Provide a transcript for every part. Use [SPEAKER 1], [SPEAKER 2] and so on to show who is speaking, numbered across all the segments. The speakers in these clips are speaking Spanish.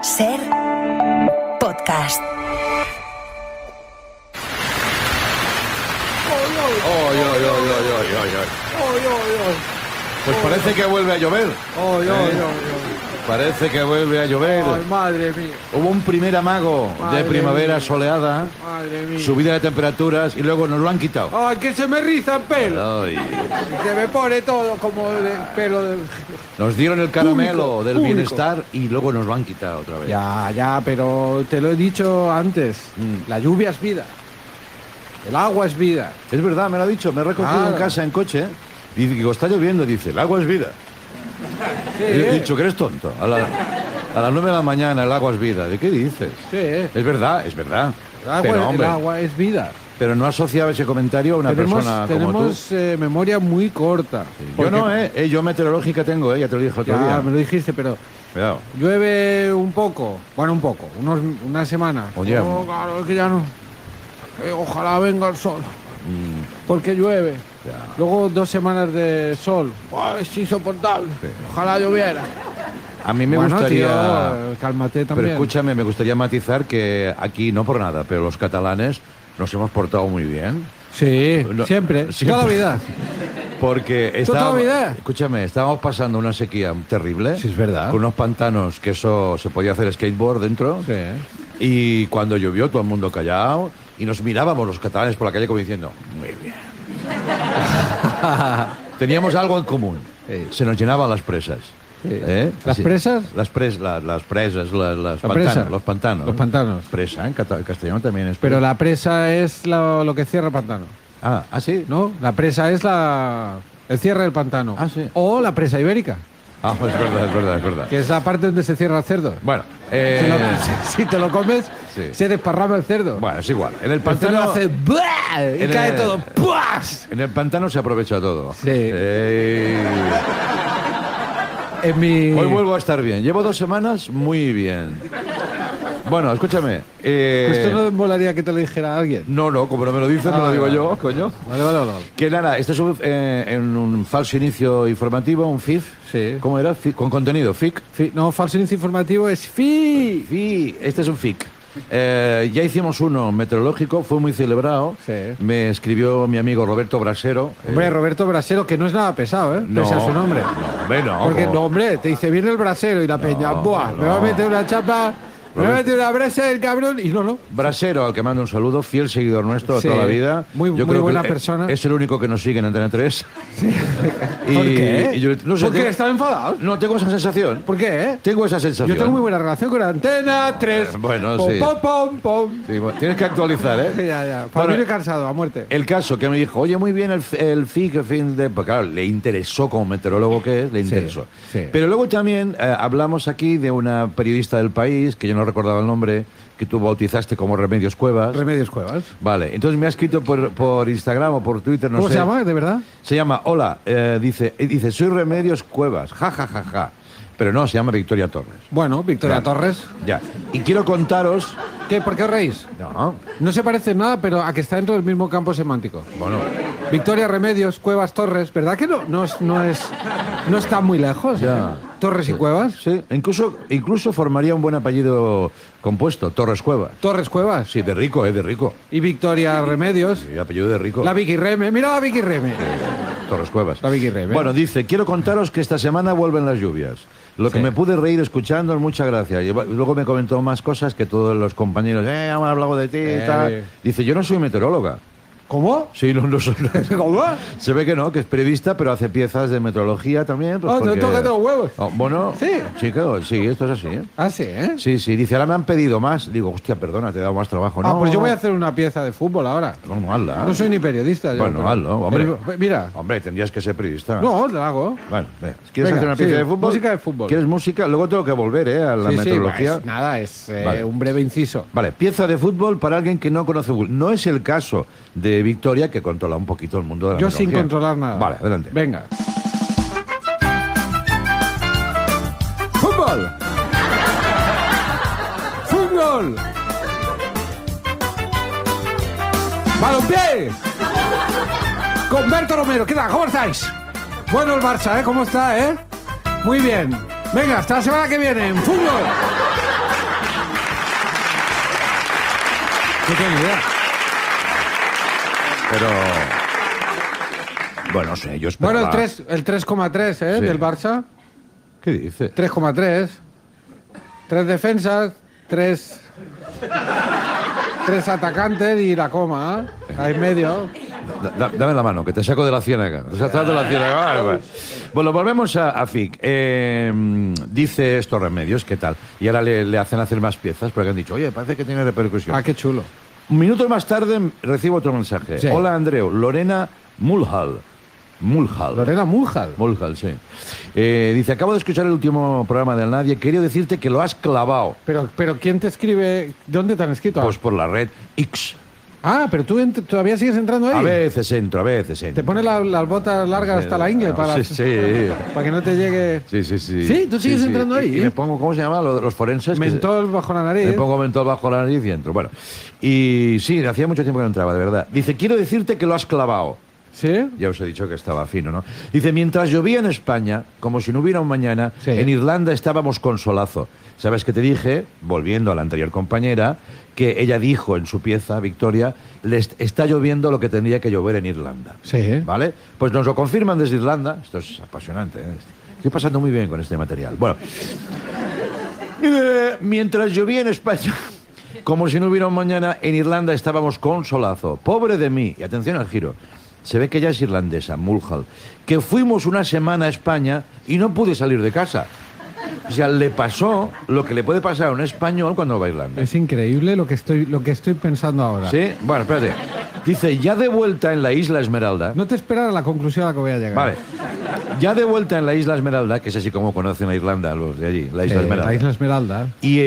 [SPEAKER 1] Ser podcast.
[SPEAKER 2] Pues parece que vuelve a llover. Parece que vuelve a llover.
[SPEAKER 3] Ay, madre mía.
[SPEAKER 2] Hubo un primer amago
[SPEAKER 3] Madre
[SPEAKER 2] de primavera
[SPEAKER 3] mía.
[SPEAKER 2] soleada,
[SPEAKER 3] Madre mía.
[SPEAKER 2] subida de temperaturas y luego nos lo han quitado.
[SPEAKER 3] Ay, que se me riza el pelo.
[SPEAKER 2] Ay.
[SPEAKER 3] Se me pone todo como el pelo de...
[SPEAKER 2] Nos dieron el caramelo
[SPEAKER 3] Público,
[SPEAKER 2] del
[SPEAKER 3] público.
[SPEAKER 2] bienestar y luego nos lo han quitado otra vez.
[SPEAKER 3] Ya, pero te lo he dicho antes. La lluvia es vida. El agua es vida.
[SPEAKER 2] Es verdad, me lo ha dicho, me he recogido
[SPEAKER 3] Claro.
[SPEAKER 2] en casa en coche y digo, está lloviendo, dice, el agua es vida.
[SPEAKER 3] Sí,
[SPEAKER 2] Y he dicho que eres tonto. A las 9 de la mañana el agua es vida. ¿De qué dices?
[SPEAKER 3] sí.
[SPEAKER 2] Es verdad, es verdad.
[SPEAKER 3] El agua es vida.
[SPEAKER 2] Pero no asociaba ese comentario a una persona como tú.
[SPEAKER 3] Tenemos memoria muy corta.
[SPEAKER 2] Yo no,
[SPEAKER 3] Porque-
[SPEAKER 2] yo meteorológica tengo, ya te lo dije otro
[SPEAKER 3] Ya,
[SPEAKER 2] día.
[SPEAKER 3] me lo dijiste, pero
[SPEAKER 2] Cuidado.
[SPEAKER 3] llueve un poco. Bueno, un poco. Una semana.
[SPEAKER 2] Oye.
[SPEAKER 3] No, claro, es que ya no. Ojalá venga el sol. Porque llueve.
[SPEAKER 2] Ya.
[SPEAKER 3] Luego 2 semanas de sol. Buah, es insoportable.
[SPEAKER 2] Sí.
[SPEAKER 3] Ojalá lloviera.
[SPEAKER 2] A mí me
[SPEAKER 3] Bueno,
[SPEAKER 2] gustaría...
[SPEAKER 3] tío, cálmate también.
[SPEAKER 2] pero escúchame, me gustaría matizar que aquí, no por nada, pero los catalanes nos hemos portado muy bien.
[SPEAKER 3] Sí,
[SPEAKER 2] No,
[SPEAKER 3] siempre.
[SPEAKER 2] siempre.
[SPEAKER 3] Toda la vida.
[SPEAKER 2] Porque
[SPEAKER 3] Toda la vida.
[SPEAKER 2] escúchame, estábamos pasando una sequía terrible.
[SPEAKER 3] Sí, es verdad.
[SPEAKER 2] Con unos pantanos que eso se podía hacer skateboard dentro.
[SPEAKER 3] Sí.
[SPEAKER 2] Y cuando llovió todo el mundo callado y nos mirábamos los catalanes por la calle como diciendo, muy bien. Teníamos algo en común.
[SPEAKER 3] Sí.
[SPEAKER 2] Se nos llenaban las presas.
[SPEAKER 3] Sí.
[SPEAKER 2] Así.
[SPEAKER 3] ¿Las presas?
[SPEAKER 2] Las presas, los
[SPEAKER 3] presa.
[SPEAKER 2] pantanos. Los pantanos.
[SPEAKER 3] Los pantanos.
[SPEAKER 2] Presa, en castellano también es.
[SPEAKER 3] Pero la presa es lo que cierra el pantano.
[SPEAKER 2] Ah, sí.
[SPEAKER 3] ¿No? La presa es el cierre del pantano.
[SPEAKER 2] Ah, sí.
[SPEAKER 3] O la presa ibérica,
[SPEAKER 2] Ah, pues es verdad, es verdad, es verdad.
[SPEAKER 3] que es la parte donde se cierra el cerdo.
[SPEAKER 2] Bueno,
[SPEAKER 3] Si te lo comes,
[SPEAKER 2] sí.
[SPEAKER 3] se desparrama el cerdo.
[SPEAKER 2] bueno, es igual. En el
[SPEAKER 3] El cerdo
[SPEAKER 2] pantano,
[SPEAKER 3] hace ¡buah! Y
[SPEAKER 2] En
[SPEAKER 3] cae
[SPEAKER 2] el-
[SPEAKER 3] todo. ¡Puas!
[SPEAKER 2] en el pantano se aprovecha todo.
[SPEAKER 3] Sí. En mi...
[SPEAKER 2] Hoy vuelvo a estar bien. Llevo 2 semanas muy bien. Bueno, escúchame.
[SPEAKER 3] ¿Esto no molaría que te lo dijera alguien?
[SPEAKER 2] No, como no me lo dices, me lo digo yo, coño.
[SPEAKER 3] Vale.
[SPEAKER 2] Que nada, este es en un falso inicio informativo, un FIF.
[SPEAKER 3] Sí.
[SPEAKER 2] ¿Cómo era? Con contenido, FIC.
[SPEAKER 3] No, falso inicio informativo es FI.
[SPEAKER 2] Este es un FIC. Ya hicimos uno meteorológico, fue muy celebrado.
[SPEAKER 3] Sí.
[SPEAKER 2] Me escribió mi amigo Roberto Brasero.
[SPEAKER 3] Hombre, Roberto Brasero, que no es nada pesado, ¿eh?
[SPEAKER 2] no,
[SPEAKER 3] Pese a su nombre.
[SPEAKER 2] No, hombre, no.
[SPEAKER 3] Porque,
[SPEAKER 2] como-
[SPEAKER 3] no, hombre, te dice, viene el brasero y la peña, ¡buah! Me va a meter una chapa, me va a meter una brasa el cabrón, y no.
[SPEAKER 2] Brasero, al que mando un saludo, fiel seguidor nuestro de
[SPEAKER 3] Sí.
[SPEAKER 2] toda la vida.
[SPEAKER 3] Muy
[SPEAKER 2] creo
[SPEAKER 3] buena
[SPEAKER 2] que
[SPEAKER 3] persona.
[SPEAKER 2] Es el único que nos sigue en Antena 3.
[SPEAKER 3] ¿Por qué?
[SPEAKER 2] y yo, no sé,
[SPEAKER 3] ¿Por qué?
[SPEAKER 2] tengo-
[SPEAKER 3] ¿Están enfadados?
[SPEAKER 2] No, tengo esa sensación.
[SPEAKER 3] ¿Por qué,
[SPEAKER 2] Tengo esa sensación.
[SPEAKER 3] Yo tengo muy buena relación con Antena 3.
[SPEAKER 2] bueno,
[SPEAKER 3] Pom,
[SPEAKER 2] sí.
[SPEAKER 3] pom.
[SPEAKER 2] Sí, bueno, tienes que actualizar, ¿eh?
[SPEAKER 3] Ya.
[SPEAKER 2] Bueno,
[SPEAKER 3] Familia cansado, a muerte.
[SPEAKER 2] el caso que me dijo, oye, muy bien el FIC, el fin de... Pues claro, le interesó como meteorólogo que es, le interesó.
[SPEAKER 3] sí.
[SPEAKER 2] Pero luego también hablamos aquí de una periodista del país, que yo no recordaba el nombre, que tú bautizaste como Remedios Cuevas.
[SPEAKER 3] Remedios Cuevas.
[SPEAKER 2] Vale, entonces me ha escrito por Instagram o por Twitter, no
[SPEAKER 3] ¿Cómo
[SPEAKER 2] sé.
[SPEAKER 3] se llama, de verdad?
[SPEAKER 2] Se llama, hola, dice, soy Remedios Cuevas, ja. Pero no, se llama Victoria Torres.
[SPEAKER 3] Bueno, Victoria
[SPEAKER 2] Claro.
[SPEAKER 3] Torres.
[SPEAKER 2] Ya. Y quiero contaros...
[SPEAKER 3] ¿Qué? ¿Por qué os reís?
[SPEAKER 2] No,
[SPEAKER 3] No se parece en nada, pero a que está dentro del mismo campo semántico.
[SPEAKER 2] bueno...
[SPEAKER 3] Victoria Remedios, Cuevas Torres, ¿verdad que no está muy lejos?
[SPEAKER 2] Ya.
[SPEAKER 3] Torres y Cuevas.
[SPEAKER 2] Sí, incluso formaría un buen apellido compuesto, Torres Cuevas.
[SPEAKER 3] Torres Cuevas.
[SPEAKER 2] Sí, de rico, de rico.
[SPEAKER 3] Y Victoria Remedios.
[SPEAKER 2] Sí, apellido de rico.
[SPEAKER 3] La Vicky Reme. Mira la Vicky Reme.
[SPEAKER 2] Torres Cuevas.
[SPEAKER 3] La Vicky Reme.
[SPEAKER 2] Bueno, dice, quiero contaros que esta semana vuelven las lluvias. Lo que
[SPEAKER 3] Sí.
[SPEAKER 2] me pude reír escuchando, muchas gracias. Y luego me comentó más cosas que todos los compañeros, hemos hablado de ti y tal. Dice, yo no soy meteoróloga.
[SPEAKER 3] ¿Cómo?
[SPEAKER 2] Sí, no soy.
[SPEAKER 3] ¿Cómo?
[SPEAKER 2] Se ve que no, que es periodista, pero hace piezas de meteorología también. Pues
[SPEAKER 3] Ah, te
[SPEAKER 2] porque-
[SPEAKER 3] toca los huevos.
[SPEAKER 2] Oh, bueno,
[SPEAKER 3] Sí.
[SPEAKER 2] Sí, claro, sí, esto es así. ¿Eh?
[SPEAKER 3] Ah, sí, ¿eh?
[SPEAKER 2] Sí, dice, ahora me han pedido más. Digo, hostia, perdona, te he dado más trabajo.
[SPEAKER 3] Ah,
[SPEAKER 2] No,
[SPEAKER 3] pues yo voy a hacer una pieza de fútbol ahora.
[SPEAKER 2] No, hazla.
[SPEAKER 3] No soy ni periodista. yo,
[SPEAKER 2] Bueno,
[SPEAKER 3] pero-
[SPEAKER 2] hazlo, hombre.
[SPEAKER 3] pero, mira.
[SPEAKER 2] Hombre, tendrías que ser periodista.
[SPEAKER 3] No, lo hago.
[SPEAKER 2] Bueno, venga, ¿quieres
[SPEAKER 3] Venga,
[SPEAKER 2] hacer una
[SPEAKER 3] sí,
[SPEAKER 2] pieza de fútbol?
[SPEAKER 3] música de fútbol.
[SPEAKER 2] ¿Quieres música? Luego tengo que volver, a la
[SPEAKER 3] Sí,
[SPEAKER 2] meteorología.
[SPEAKER 3] pues, nada, es
[SPEAKER 2] Vale.
[SPEAKER 3] un breve inciso.
[SPEAKER 2] Vale, pieza de fútbol para alguien que no conoce fútbol. No es el caso de Victoria, que controla un poquito el mundo de la
[SPEAKER 3] Yo sin
[SPEAKER 2] meteorología.
[SPEAKER 3] controlar nada.
[SPEAKER 2] Vale, adelante.
[SPEAKER 3] Venga. ¡Fútbol! ¡Fútbol! ¡Balompié! Con Berto Romero. ¿Qué tal? ¿Cómo estáis? Bueno el Barça, ¿eh? ¿Cómo está, eh? Muy bien. Venga, hasta la semana que viene en fútbol. No tengo idea.
[SPEAKER 2] Pero... Bueno, no sé, yo esperaba...
[SPEAKER 3] Bueno, el 3,3
[SPEAKER 2] Sí.
[SPEAKER 3] del Barça.
[SPEAKER 2] ¿Qué dice?
[SPEAKER 3] 3,3. 3 defensas, 3 atacantes y la coma, ¿eh? Ahí en medio.
[SPEAKER 2] Dame la mano, que te saco de la ciénaga. Te saco de la ciénaga. Vale, vale. Bueno, volvemos a FIC. Dice estos remedios, ¿qué tal? Y ahora le hacen hacer más piezas porque han dicho, oye, parece que tiene repercusión.
[SPEAKER 3] Ah, qué chulo.
[SPEAKER 2] Minutos más tarde recibo otro mensaje.
[SPEAKER 3] Sí.
[SPEAKER 2] Hola, Andreu. Lorena Mulhall.
[SPEAKER 3] Lorena Mulhall.
[SPEAKER 2] Mulhall, sí. Dice, acabo de escuchar el último programa del Nadie. Quería decirte que lo has clavado.
[SPEAKER 3] Pero ¿quién te escribe? ¿Dónde te han escrito?
[SPEAKER 2] Pues por la red X.
[SPEAKER 3] Ah, pero tú todavía sigues entrando ahí.
[SPEAKER 2] A veces entro.
[SPEAKER 3] Te pones las botas largas hasta la ingle para que no te llegue...
[SPEAKER 2] Sí.
[SPEAKER 3] Sí, tú sigues entrando ahí.
[SPEAKER 2] Y me pongo, ¿cómo se llama? Los forenses.
[SPEAKER 3] Mentol bajo la nariz.
[SPEAKER 2] Me pongo mentol bajo la nariz y entro. Bueno, y sí, hacía mucho tiempo que no entraba, de verdad. Dice, quiero decirte que lo has clavado.
[SPEAKER 3] ¿Sí?
[SPEAKER 2] Ya os he dicho que estaba fino, ¿no? Dice, mientras llovía en España, como si no hubiera un mañana,
[SPEAKER 3] Sí.
[SPEAKER 2] en Irlanda estábamos con solazo. ¿Sabes qué te dije? Volviendo a la anterior compañera, que ella dijo en su pieza, Victoria, está lloviendo lo que tendría que llover en Irlanda.
[SPEAKER 3] Sí.
[SPEAKER 2] ¿Vale? Pues nos lo confirman desde Irlanda. Esto es apasionante, ¿eh? Estoy pasando muy bien con este material. Bueno, mientras llovía en España, como si no hubiera un mañana, en Irlanda estábamos con solazo. Pobre de mí. Y atención al giro. Se ve que ella es irlandesa, Mulhall. Que fuimos una semana a España y no pude salir de casa. O sea, le pasó lo que le puede pasar a un español cuando va a Irlanda.
[SPEAKER 3] Es increíble lo que estoy pensando ahora.
[SPEAKER 2] ¿Sí? Bueno, espérate. Dice, ya de vuelta en la Isla Esmeralda...
[SPEAKER 3] No te esperas a la conclusión a la que voy a llegar.
[SPEAKER 2] Vale. Ya de vuelta en la Isla Esmeralda, que es así como conocen a Irlanda los de allí, la Isla Esmeralda.
[SPEAKER 3] La Isla Esmeralda.
[SPEAKER 2] Y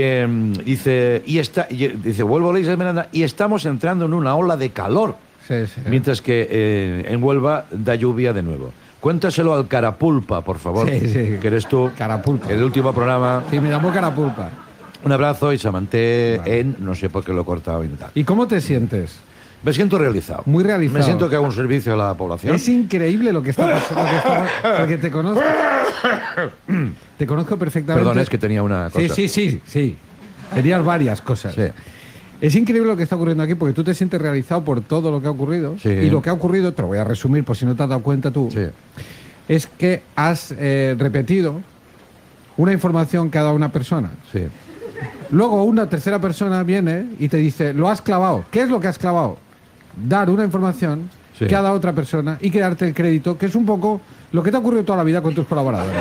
[SPEAKER 2] dice, vuelvo a la Isla Esmeralda y estamos entrando en una ola de calor.
[SPEAKER 3] Sí.
[SPEAKER 2] Mientras que en Huelva da lluvia de nuevo. Cuéntaselo al Carapulpa, por favor.
[SPEAKER 3] Sí.
[SPEAKER 2] Que eres tú.
[SPEAKER 3] Carapulpa.
[SPEAKER 2] El último programa.
[SPEAKER 3] Sí, me llamó Carapulpa.
[SPEAKER 2] Un abrazo y se manté en... No sé por qué lo he cortado y tal.
[SPEAKER 3] ¿Y cómo te sientes?
[SPEAKER 2] Me siento realizado.
[SPEAKER 3] Muy realizado.
[SPEAKER 2] Me siento que hago un servicio a la población.
[SPEAKER 3] Es increíble lo que está pasando. Porque te conozco. Te conozco perfectamente.
[SPEAKER 2] Perdón, es que tenía una cosa.
[SPEAKER 3] Sí. Tenías varias cosas.
[SPEAKER 2] Sí.
[SPEAKER 3] Es increíble lo que está ocurriendo aquí porque tú te sientes realizado por todo lo que ha ocurrido.
[SPEAKER 2] Sí.
[SPEAKER 3] Y lo que ha ocurrido, te lo voy a resumir por si no te has dado cuenta tú,
[SPEAKER 2] Sí.
[SPEAKER 3] es que has repetido una información que ha dado una persona.
[SPEAKER 2] Sí.
[SPEAKER 3] Luego una tercera persona viene y te dice, lo has clavado. ¿Qué es lo que has clavado? Dar una información
[SPEAKER 2] Sí.
[SPEAKER 3] que ha dado otra persona y que darte el crédito, que es un poco lo que te ha ocurrido toda la vida con tus colaboradores.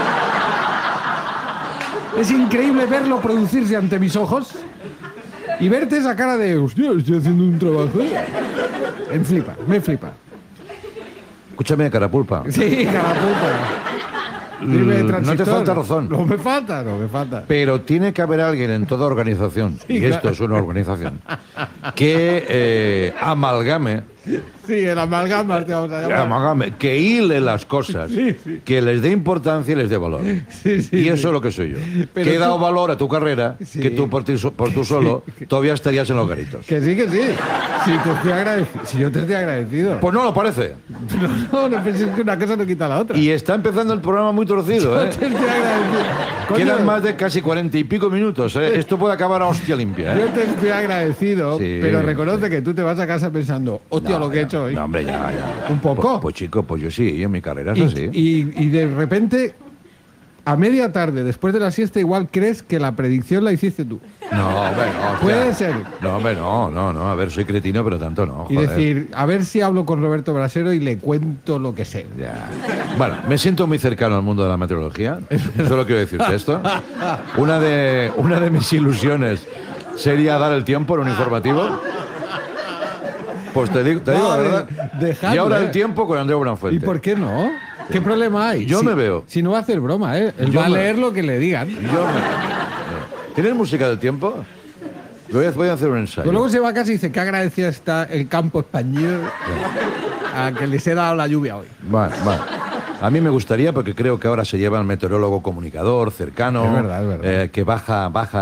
[SPEAKER 3] Es increíble verlo producirse ante mis ojos y verte esa cara de, hostia, estoy haciendo un trabajo. Me flipa.
[SPEAKER 2] Escúchame, Carapulpa.
[SPEAKER 3] Sí, Carapulpa. Dime,
[SPEAKER 2] No te
[SPEAKER 3] transistor.
[SPEAKER 2] falta razón.
[SPEAKER 3] No me falta.
[SPEAKER 2] Pero tiene que haber alguien en toda organización,
[SPEAKER 3] Sí,
[SPEAKER 2] y
[SPEAKER 3] claro.
[SPEAKER 2] esto es una organización, que amalgame,
[SPEAKER 3] Sí, el amalgama te vamos a llamar.
[SPEAKER 2] que hile las cosas,
[SPEAKER 3] Sí.
[SPEAKER 2] que les dé importancia y les dé valor.
[SPEAKER 3] Sí,
[SPEAKER 2] Y eso es lo que soy yo.
[SPEAKER 3] Pero
[SPEAKER 2] Que he dado
[SPEAKER 3] tú-
[SPEAKER 2] valor a tu carrera,
[SPEAKER 3] Sí.
[SPEAKER 2] que tú por tú solo todavía estarías en los garitos.
[SPEAKER 3] Que sí. Si yo te estoy agradecido.
[SPEAKER 2] Pues no lo parece.
[SPEAKER 3] No penses que una cosa no quita la otra.
[SPEAKER 2] Y está empezando el programa muy torcido, ¿eh?
[SPEAKER 3] Yo te estoy agradecido. Coño,
[SPEAKER 2] Quedan más de casi 40 y pico minutos, ¿eh? Esto puede acabar a hostia limpia,
[SPEAKER 3] Yo
[SPEAKER 2] ¿eh?
[SPEAKER 3] te estoy agradecido,
[SPEAKER 2] Sí.
[SPEAKER 3] pero reconoce que tú te vas a casa pensando, hostia, lo que he hecho hoy.
[SPEAKER 2] No, hombre, ya.
[SPEAKER 3] Un poco.
[SPEAKER 2] Pues chico, pues yo sí, en mi carrera es así.
[SPEAKER 3] Y de repente, a media tarde, después de la siesta, igual crees que la predicción la hiciste tú.
[SPEAKER 2] No, hombre, no. o sea,
[SPEAKER 3] Puede ser.
[SPEAKER 2] No, hombre, no. A ver, soy cretino, pero tanto no.
[SPEAKER 3] Y
[SPEAKER 2] joder.
[SPEAKER 3] decir, a ver si hablo con Roberto Brasero y le cuento lo que sé.
[SPEAKER 2] Ya. Bueno, me siento muy cercano al mundo de la meteorología. Solo quiero decirte esto. Una de mis ilusiones sería dar el tiempo en un informativo. Pues te digo la
[SPEAKER 3] No,
[SPEAKER 2] verdad.
[SPEAKER 3] dejadlo,
[SPEAKER 2] Y ahora
[SPEAKER 3] ¿eh?
[SPEAKER 2] el tiempo con Andreu
[SPEAKER 3] ¿Y
[SPEAKER 2] Buenafuente.
[SPEAKER 3] por qué no? ¿Qué problema hay?
[SPEAKER 2] Yo me veo.
[SPEAKER 3] Si no va a hacer broma, ¿eh? Él
[SPEAKER 2] Yo
[SPEAKER 3] va a
[SPEAKER 2] me-
[SPEAKER 3] leer lo que le digan.
[SPEAKER 2] ¿Tienes música del tiempo? Voy a hacer un ensayo.
[SPEAKER 3] Pero luego se va a casa y dice que agradecida está el campo español a que les he dado la lluvia hoy.
[SPEAKER 2] Vale. A mí me gustaría, porque creo que ahora se lleva el meteorólogo comunicador, cercano,
[SPEAKER 3] Es verdad.
[SPEAKER 2] que baja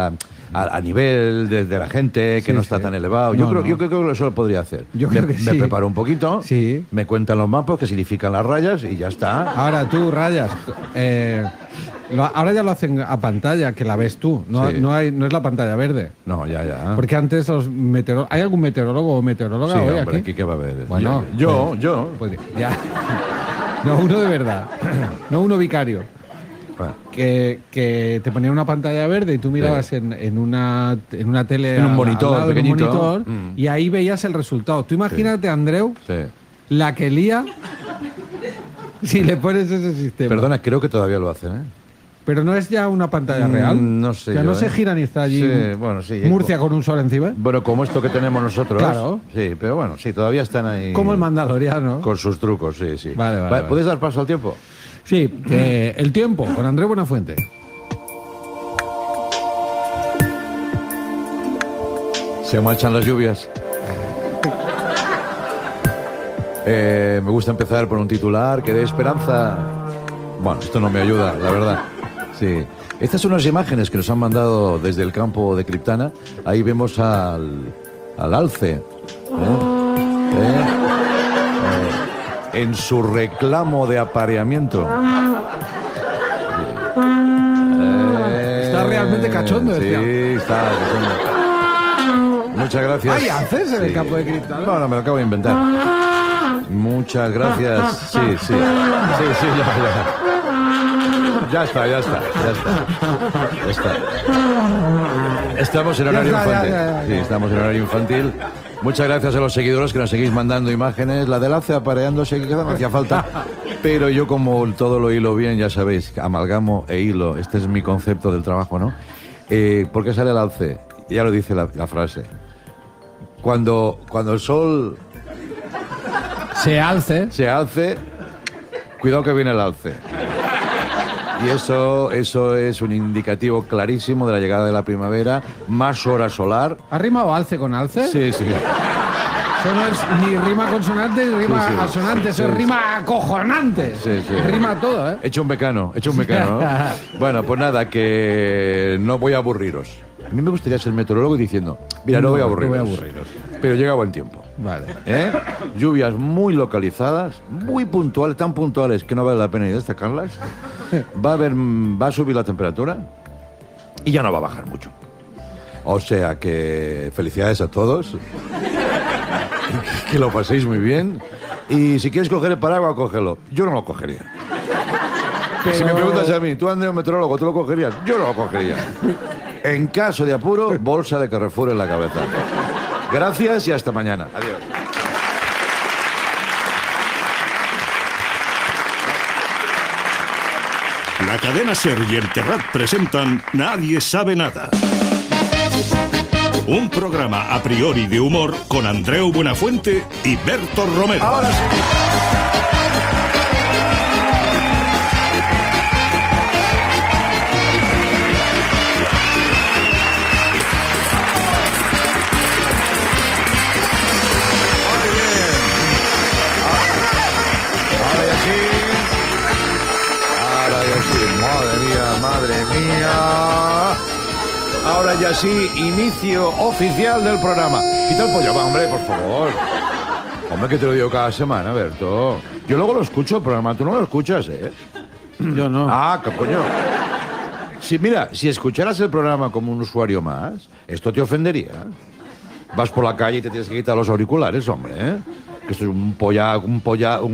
[SPEAKER 2] a nivel de la gente, que
[SPEAKER 3] Sí,
[SPEAKER 2] no está
[SPEAKER 3] sí.
[SPEAKER 2] tan elevado.
[SPEAKER 3] No,
[SPEAKER 2] yo creo que eso lo podría hacer.
[SPEAKER 3] Yo creo que
[SPEAKER 2] Me
[SPEAKER 3] sí.
[SPEAKER 2] preparo un poquito,
[SPEAKER 3] Sí.
[SPEAKER 2] me cuentan los mapas, que significan las rayas y ya está.
[SPEAKER 3] Ahora tú, Rayas, ahora ya lo hacen a pantalla, que la ves tú. No,
[SPEAKER 2] Sí.
[SPEAKER 3] no es la pantalla verde.
[SPEAKER 2] No, ya.
[SPEAKER 3] Porque antes los meteorólogos... ¿Hay algún meteorólogo o meteoróloga
[SPEAKER 2] Sí,
[SPEAKER 3] hoy
[SPEAKER 2] hombre,
[SPEAKER 3] aquí?
[SPEAKER 2] aquí qué va a haber.
[SPEAKER 3] Bueno,
[SPEAKER 2] yo.
[SPEAKER 3] Pues ya. No, uno de verdad. No uno vicario.
[SPEAKER 2] Bueno,
[SPEAKER 3] Que te ponía una pantalla verde y tú mirabas en una tele...
[SPEAKER 2] En un
[SPEAKER 3] al
[SPEAKER 2] monitor
[SPEAKER 3] lado de un
[SPEAKER 2] pequeñito.
[SPEAKER 3] monitor,
[SPEAKER 2] Mm.
[SPEAKER 3] y ahí veías el resultado. Tú imagínate, Andreu,
[SPEAKER 2] sí.
[SPEAKER 3] la que lía si le pones ese sistema.
[SPEAKER 2] Perdona, creo que todavía lo hacen, ¿eh?
[SPEAKER 3] Pero no es ya una pantalla real.
[SPEAKER 2] No sé.
[SPEAKER 3] O sea,
[SPEAKER 2] yo,
[SPEAKER 3] no se
[SPEAKER 2] ¿eh?
[SPEAKER 3] gira ni está allí
[SPEAKER 2] Sí, bueno, sí.
[SPEAKER 3] Murcia con un sol encima.
[SPEAKER 2] Bueno, como esto que tenemos nosotros.
[SPEAKER 3] Claro.
[SPEAKER 2] Sí, pero bueno, sí, todavía están ahí.
[SPEAKER 3] Como el Mandaloriano.
[SPEAKER 2] Con sus trucos, sí.
[SPEAKER 3] Vale.
[SPEAKER 2] ¿Puedes dar paso al tiempo?
[SPEAKER 3] Sí, el tiempo, con Andreu Buenafuente.
[SPEAKER 2] Se marchan las lluvias. Me gusta empezar por un titular que dé esperanza. Bueno, esto no me ayuda, la verdad. Sí. Estas son unas imágenes que nos han mandado desde el campo de Criptana. Ahí vemos al alce. En su reclamo de apareamiento.
[SPEAKER 3] Está realmente cachondo,
[SPEAKER 2] Sí,
[SPEAKER 3] decía.
[SPEAKER 2] está cachondo. Muchas gracias.
[SPEAKER 3] ¿Hay alces en el campo de Criptana?
[SPEAKER 2] No, me lo acabo de inventar. Muchas gracias. Sí, ya está. Estamos en horario infantil.
[SPEAKER 3] ya.
[SPEAKER 2] Sí, estamos en horario infantil. Muchas gracias a los seguidores que nos seguís mandando imágenes. La del alce apareándose, que no hacía falta. Pero yo, como todo lo hilo bien, ya sabéis, amalgamo e hilo. Este es mi concepto del trabajo, ¿no? ¿Por qué sale el alce? Ya lo dice la frase. Cuando el sol
[SPEAKER 3] Se alce.
[SPEAKER 2] se alce, cuidado que viene el alce. Y eso es un indicativo clarísimo de la llegada de la primavera, más hora solar.
[SPEAKER 3] ¿Ha rimado alce con alce?
[SPEAKER 2] Sí.
[SPEAKER 3] Eso no es ni rima consonante ni rima
[SPEAKER 2] Sí.
[SPEAKER 3] asonante, eso es
[SPEAKER 2] Sí.
[SPEAKER 3] rima acojonante.
[SPEAKER 2] Sí.
[SPEAKER 3] Rima todo, ¿eh?
[SPEAKER 2] He hecho un mecano, ¿no? Bueno, pues nada, que no voy a aburriros. A mí me gustaría ser meteorólogo y diciendo, mira, no voy a aburriros. Pero llega buen tiempo.
[SPEAKER 3] Vale.
[SPEAKER 2] Lluvias muy localizadas, muy puntuales, tan puntuales que no vale la pena ni destacarlas. Va a subir la temperatura y ya no va a bajar mucho. O sea que felicidades a todos. Que lo paséis muy bien. Y si quieres coger el paraguas, cógelo. Yo no lo cogería. Si me preguntas a mí, tú, Andreu, meteorólogo, ¿tú lo cogerías? Yo no lo cogería. En caso de apuro, bolsa de Carrefour en la cabeza. Gracias y hasta mañana. Adiós.
[SPEAKER 4] La cadena Ser y el Terrat presentan Nadie sabe nada. Un programa a priori de humor con Andreu Buenafuente y Berto Romero.
[SPEAKER 2] Ahora sí. Madre mía. Ahora ya sí, inicio oficial del programa. Quita el pollo, va, hombre, por favor. Hombre, que te lo digo cada semana, Berto. Yo luego lo escucho el programa, tú no lo escuchas, ¿eh?
[SPEAKER 3] Yo no.
[SPEAKER 2] Ah, qué coño. Sí, mira, si escucharas el programa como un usuario más, esto te ofendería. Vas por la calle y te tienes que quitar los auriculares, hombre, ¿eh? Que esto es un pollaco.
[SPEAKER 3] Un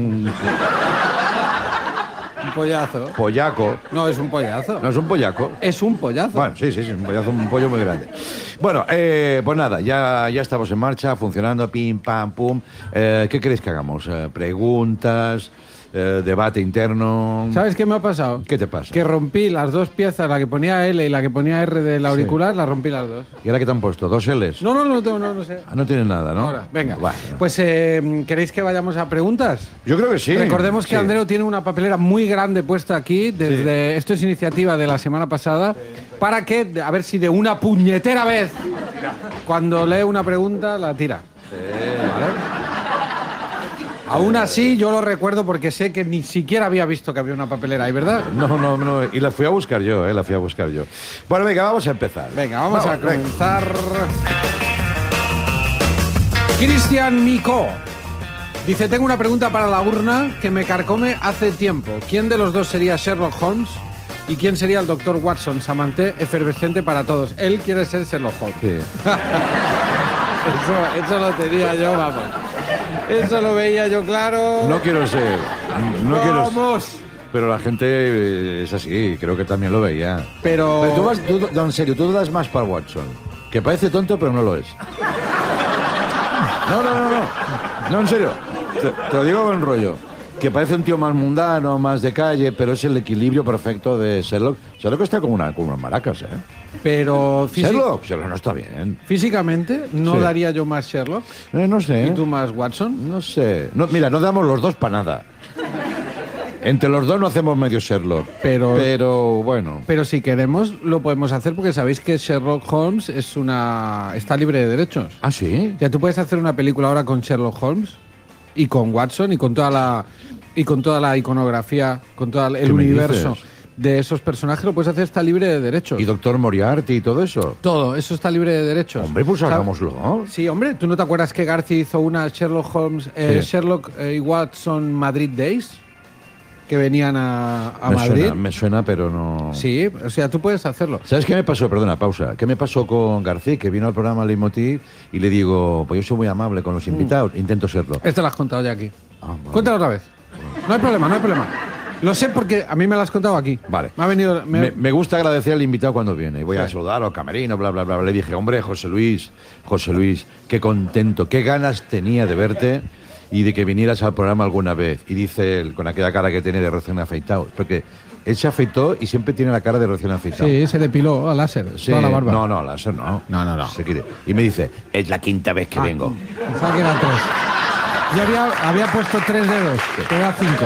[SPEAKER 3] pollazo.
[SPEAKER 2] Pollaco.
[SPEAKER 3] No, es un pollazo.
[SPEAKER 2] No es un pollaco.
[SPEAKER 3] Es un pollazo.
[SPEAKER 2] Bueno, sí, un pollazo, un pollo muy grande. Bueno, pues nada, ya estamos en marcha, funcionando, pim, pam, pum. ¿Qué queréis que hagamos? Preguntas, debate interno.
[SPEAKER 3] ¿Sabes qué me ha pasado?
[SPEAKER 2] ¿Qué te pasa?
[SPEAKER 3] Que rompí las dos piezas, la que ponía L y la que ponía R del auricular, las rompí las dos.
[SPEAKER 2] ¿Y ahora qué te han puesto? ¿Dos L's?
[SPEAKER 3] No sé.
[SPEAKER 2] Ah, no tienen nada, ¿no?
[SPEAKER 3] Ahora, venga.
[SPEAKER 2] Bueno.
[SPEAKER 3] Pues, ¿queréis que vayamos a preguntas?
[SPEAKER 2] Yo creo que sí.
[SPEAKER 3] Recordemos que
[SPEAKER 2] Sí.
[SPEAKER 3] Andreu tiene una papelera muy grande puesta aquí, desde esto es iniciativa de la semana pasada, para que, a ver si de una puñetera vez, cuando lee una pregunta, la tira. ¿Vale? Aún así, yo lo recuerdo porque sé que ni siquiera había visto que había una papelera ahí, ¿verdad?
[SPEAKER 2] No, y la fui a buscar yo, la fui a buscar yo. Bueno, venga, vamos a empezar.
[SPEAKER 3] Venga, vamos a
[SPEAKER 2] venga.
[SPEAKER 3] comenzar. Cristian Micó dice, tengo una pregunta para la urna que me carcome hace tiempo. ¿Quién de los dos sería Sherlock Holmes y quién sería el Dr. Watson? Samanté efervescente para todos. Él quiere ser Sherlock Holmes.
[SPEAKER 2] Sí.
[SPEAKER 3] Eso lo tenía yo, vamos. Eso lo veía yo claro.
[SPEAKER 2] No quiero ser. No quiero ser.
[SPEAKER 3] Vamos.
[SPEAKER 2] Pero la gente es así, creo que también lo veía.
[SPEAKER 3] Pero
[SPEAKER 2] No, en serio, tú das más para Watson. Que parece tonto, pero no lo es. No, en serio. Te lo digo con rollo. Que parece un tío más mundano, más de calle, pero es el equilibrio perfecto de Sherlock. Sherlock está como unas maracas, ¿eh?
[SPEAKER 3] Pero
[SPEAKER 2] Sherlock no está bien.
[SPEAKER 3] físicamente no
[SPEAKER 2] Sí.
[SPEAKER 3] daría yo más Sherlock
[SPEAKER 2] No sé.
[SPEAKER 3] y tú más Watson.
[SPEAKER 2] No sé. No, mira, no damos los dos para nada. Entre los dos no hacemos medio Sherlock. Pero bueno.
[SPEAKER 3] Pero si queremos lo podemos hacer porque sabéis que Sherlock Holmes está libre de derechos.
[SPEAKER 2] ¿Ah, sí?
[SPEAKER 3] Ya tú puedes hacer una película ahora con Sherlock Holmes y con Watson y con toda la iconografía, con todo el
[SPEAKER 2] ¿Qué me
[SPEAKER 3] universo
[SPEAKER 2] dices?
[SPEAKER 3] de esos personajes, lo puedes hacer, está libre de derechos.
[SPEAKER 2] ¿Y Doctor Moriarty y todo eso?
[SPEAKER 3] Todo, eso está libre de derechos.
[SPEAKER 2] Hombre, pues
[SPEAKER 3] ¿Sabes?
[SPEAKER 2] hagámoslo.
[SPEAKER 3] Sí, hombre, ¿tú no te acuerdas que García hizo una Sherlock Holmes,
[SPEAKER 2] Sí.
[SPEAKER 3] Sherlock y Watson Madrid Days? Que venían a Madrid.
[SPEAKER 2] Me suena, pero no...
[SPEAKER 3] Sí, o sea, tú puedes hacerlo.
[SPEAKER 2] ¿Sabes qué me pasó? Perdona, pausa. ¿Qué me pasó con García, que vino al programa Leitmotiv y le digo, pues yo soy muy amable con los invitados, intento serlo?
[SPEAKER 3] Esto lo has contado ya aquí.
[SPEAKER 2] Bueno.
[SPEAKER 3] Cuéntalo otra vez. No hay problema, no hay problema. Lo sé porque a mí me lo has contado aquí.
[SPEAKER 2] Vale.
[SPEAKER 3] Me ha venido...
[SPEAKER 2] Me gusta agradecer al invitado cuando viene. Voy a
[SPEAKER 3] Sí.
[SPEAKER 2] saludar al camerino, bla, bla, bla. Le dije, hombre, José Luis, qué contento, qué ganas tenía de verte y de que vinieras al programa alguna vez. Y dice él, con aquella cara que tiene de recién afeitado, porque él se afeitó y siempre tiene la cara de recién afeitado.
[SPEAKER 3] Sí, se depiló a láser,
[SPEAKER 2] Sí,
[SPEAKER 3] toda la barba.
[SPEAKER 2] no, láser no.
[SPEAKER 3] No.
[SPEAKER 2] Se quiere. Y me dice, es la quinta vez que vengo.
[SPEAKER 3] Pensaba que eran 3. Yo había puesto 3 dedos, te da 5.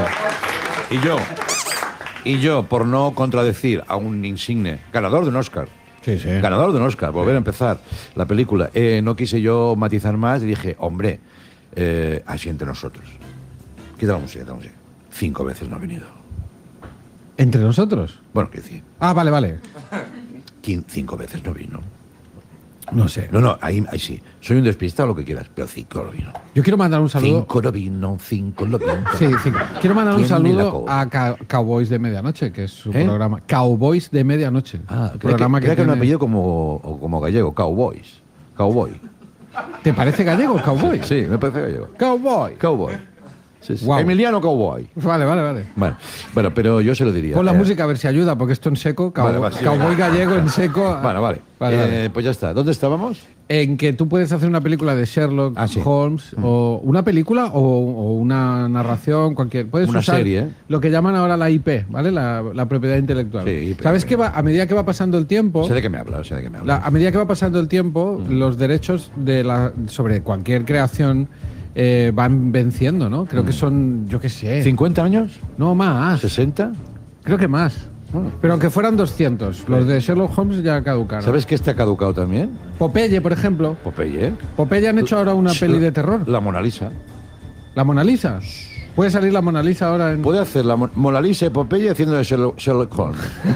[SPEAKER 2] Y yo, por no contradecir a un insigne ganador de un Oscar,
[SPEAKER 3] Sí, sí.
[SPEAKER 2] ganador de un Oscar, volver a empezar la película, no quise yo matizar más y dije, hombre, así entre nosotros. Quita la música. 5 veces no ha venido.
[SPEAKER 3] ¿Entre nosotros?
[SPEAKER 2] Bueno, ¿qué decir?
[SPEAKER 3] Ah, vale.
[SPEAKER 2] 5 veces no vino.
[SPEAKER 3] No sé.
[SPEAKER 2] No, ahí sí. Soy un despistado, lo que quieras, pero 5 no vino.
[SPEAKER 3] Yo quiero mandar un saludo...
[SPEAKER 2] 5 no vino, 5 no vino.
[SPEAKER 3] Sí, 5. Quiero mandar un
[SPEAKER 2] ¿Quién me la
[SPEAKER 3] saludo
[SPEAKER 2] cobra?
[SPEAKER 3] a Cowboys de Medianoche, que es su
[SPEAKER 2] ¿Eh?
[SPEAKER 3] programa. Cowboys de Medianoche.
[SPEAKER 2] Ah,
[SPEAKER 3] el programa
[SPEAKER 2] que es un
[SPEAKER 3] tiene-
[SPEAKER 2] apellido como gallego, Cowboys. Cowboy.
[SPEAKER 3] ¿Te parece gallego, Cowboy?
[SPEAKER 2] Sí, me parece gallego.
[SPEAKER 3] Cowboy.
[SPEAKER 2] Cowboy. Sí.
[SPEAKER 3] Guau.
[SPEAKER 2] Emiliano Cowboy.
[SPEAKER 3] Vale.
[SPEAKER 2] Bueno, pero yo se lo diría.
[SPEAKER 3] Pon la música a ver si ayuda, porque esto en seco,
[SPEAKER 2] Vale,
[SPEAKER 3] cowboy,
[SPEAKER 2] va, sí,
[SPEAKER 3] cowboy
[SPEAKER 2] venga.
[SPEAKER 3] gallego en seco.
[SPEAKER 2] Vale.
[SPEAKER 3] Vale.
[SPEAKER 2] Pues ya está. ¿Dónde estábamos?
[SPEAKER 3] En que tú puedes hacer una película de Sherlock
[SPEAKER 2] Ah, sí.
[SPEAKER 3] Holmes, o una película o una narración, cualquier. Puedes
[SPEAKER 2] Una
[SPEAKER 3] usar
[SPEAKER 2] serie, ¿eh?
[SPEAKER 3] lo que llaman ahora la IP, ¿vale? La propiedad intelectual.
[SPEAKER 2] Sí, IP.
[SPEAKER 3] ¿Sabes que a medida que va pasando el tiempo,
[SPEAKER 2] Sé de qué me hablas,
[SPEAKER 3] a medida que va pasando el tiempo, los derechos sobre cualquier creación van venciendo, ¿no? Creo que son, yo qué sé.
[SPEAKER 2] ¿50 años?
[SPEAKER 3] No, más.
[SPEAKER 2] ¿60?
[SPEAKER 3] Creo que más. Pero aunque fueran 200, los de Sherlock Holmes ya caducaron.
[SPEAKER 2] ¿Sabes que está caducado también?
[SPEAKER 3] Popeye, por ejemplo.
[SPEAKER 2] Popeye.
[SPEAKER 3] Popeye han hecho ahora una peli de terror.
[SPEAKER 2] La Mona Lisa.
[SPEAKER 3] ¿La Mona Lisa? ¿Puede salir la Mona Lisa ahora en...?
[SPEAKER 2] Puede hacer la Mona Lisa y Popeye haciendo de Sherlock Holmes.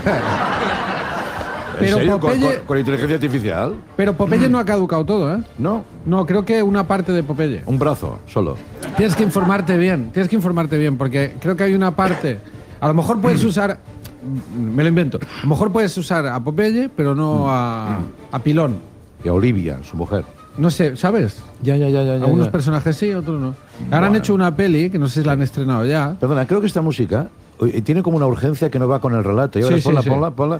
[SPEAKER 2] ¿En
[SPEAKER 3] Pero
[SPEAKER 2] serio?
[SPEAKER 3] Popeye-
[SPEAKER 2] ¿Con inteligencia artificial?
[SPEAKER 3] Pero Popeye no ha caducado todo, ¿eh?
[SPEAKER 2] No.
[SPEAKER 3] No, creo que una parte de Popeye.
[SPEAKER 2] Un brazo, solo.
[SPEAKER 3] Tienes que informarte bien, porque creo que hay una parte... A lo mejor puedes usar... Me lo invento. A lo mejor puedes usar a Popeye, pero no a Pilón.
[SPEAKER 2] Y a Olivia, su mujer.
[SPEAKER 3] No sé, ¿sabes?
[SPEAKER 2] Ya.
[SPEAKER 3] Algunos personajes sí, otros no. Ahora han hecho una peli, que no sé si la han estrenado ya.
[SPEAKER 2] Perdona, creo que esta música tiene como una urgencia que no va con el relato. Y ahora
[SPEAKER 3] Sí, sí,
[SPEAKER 2] ponla.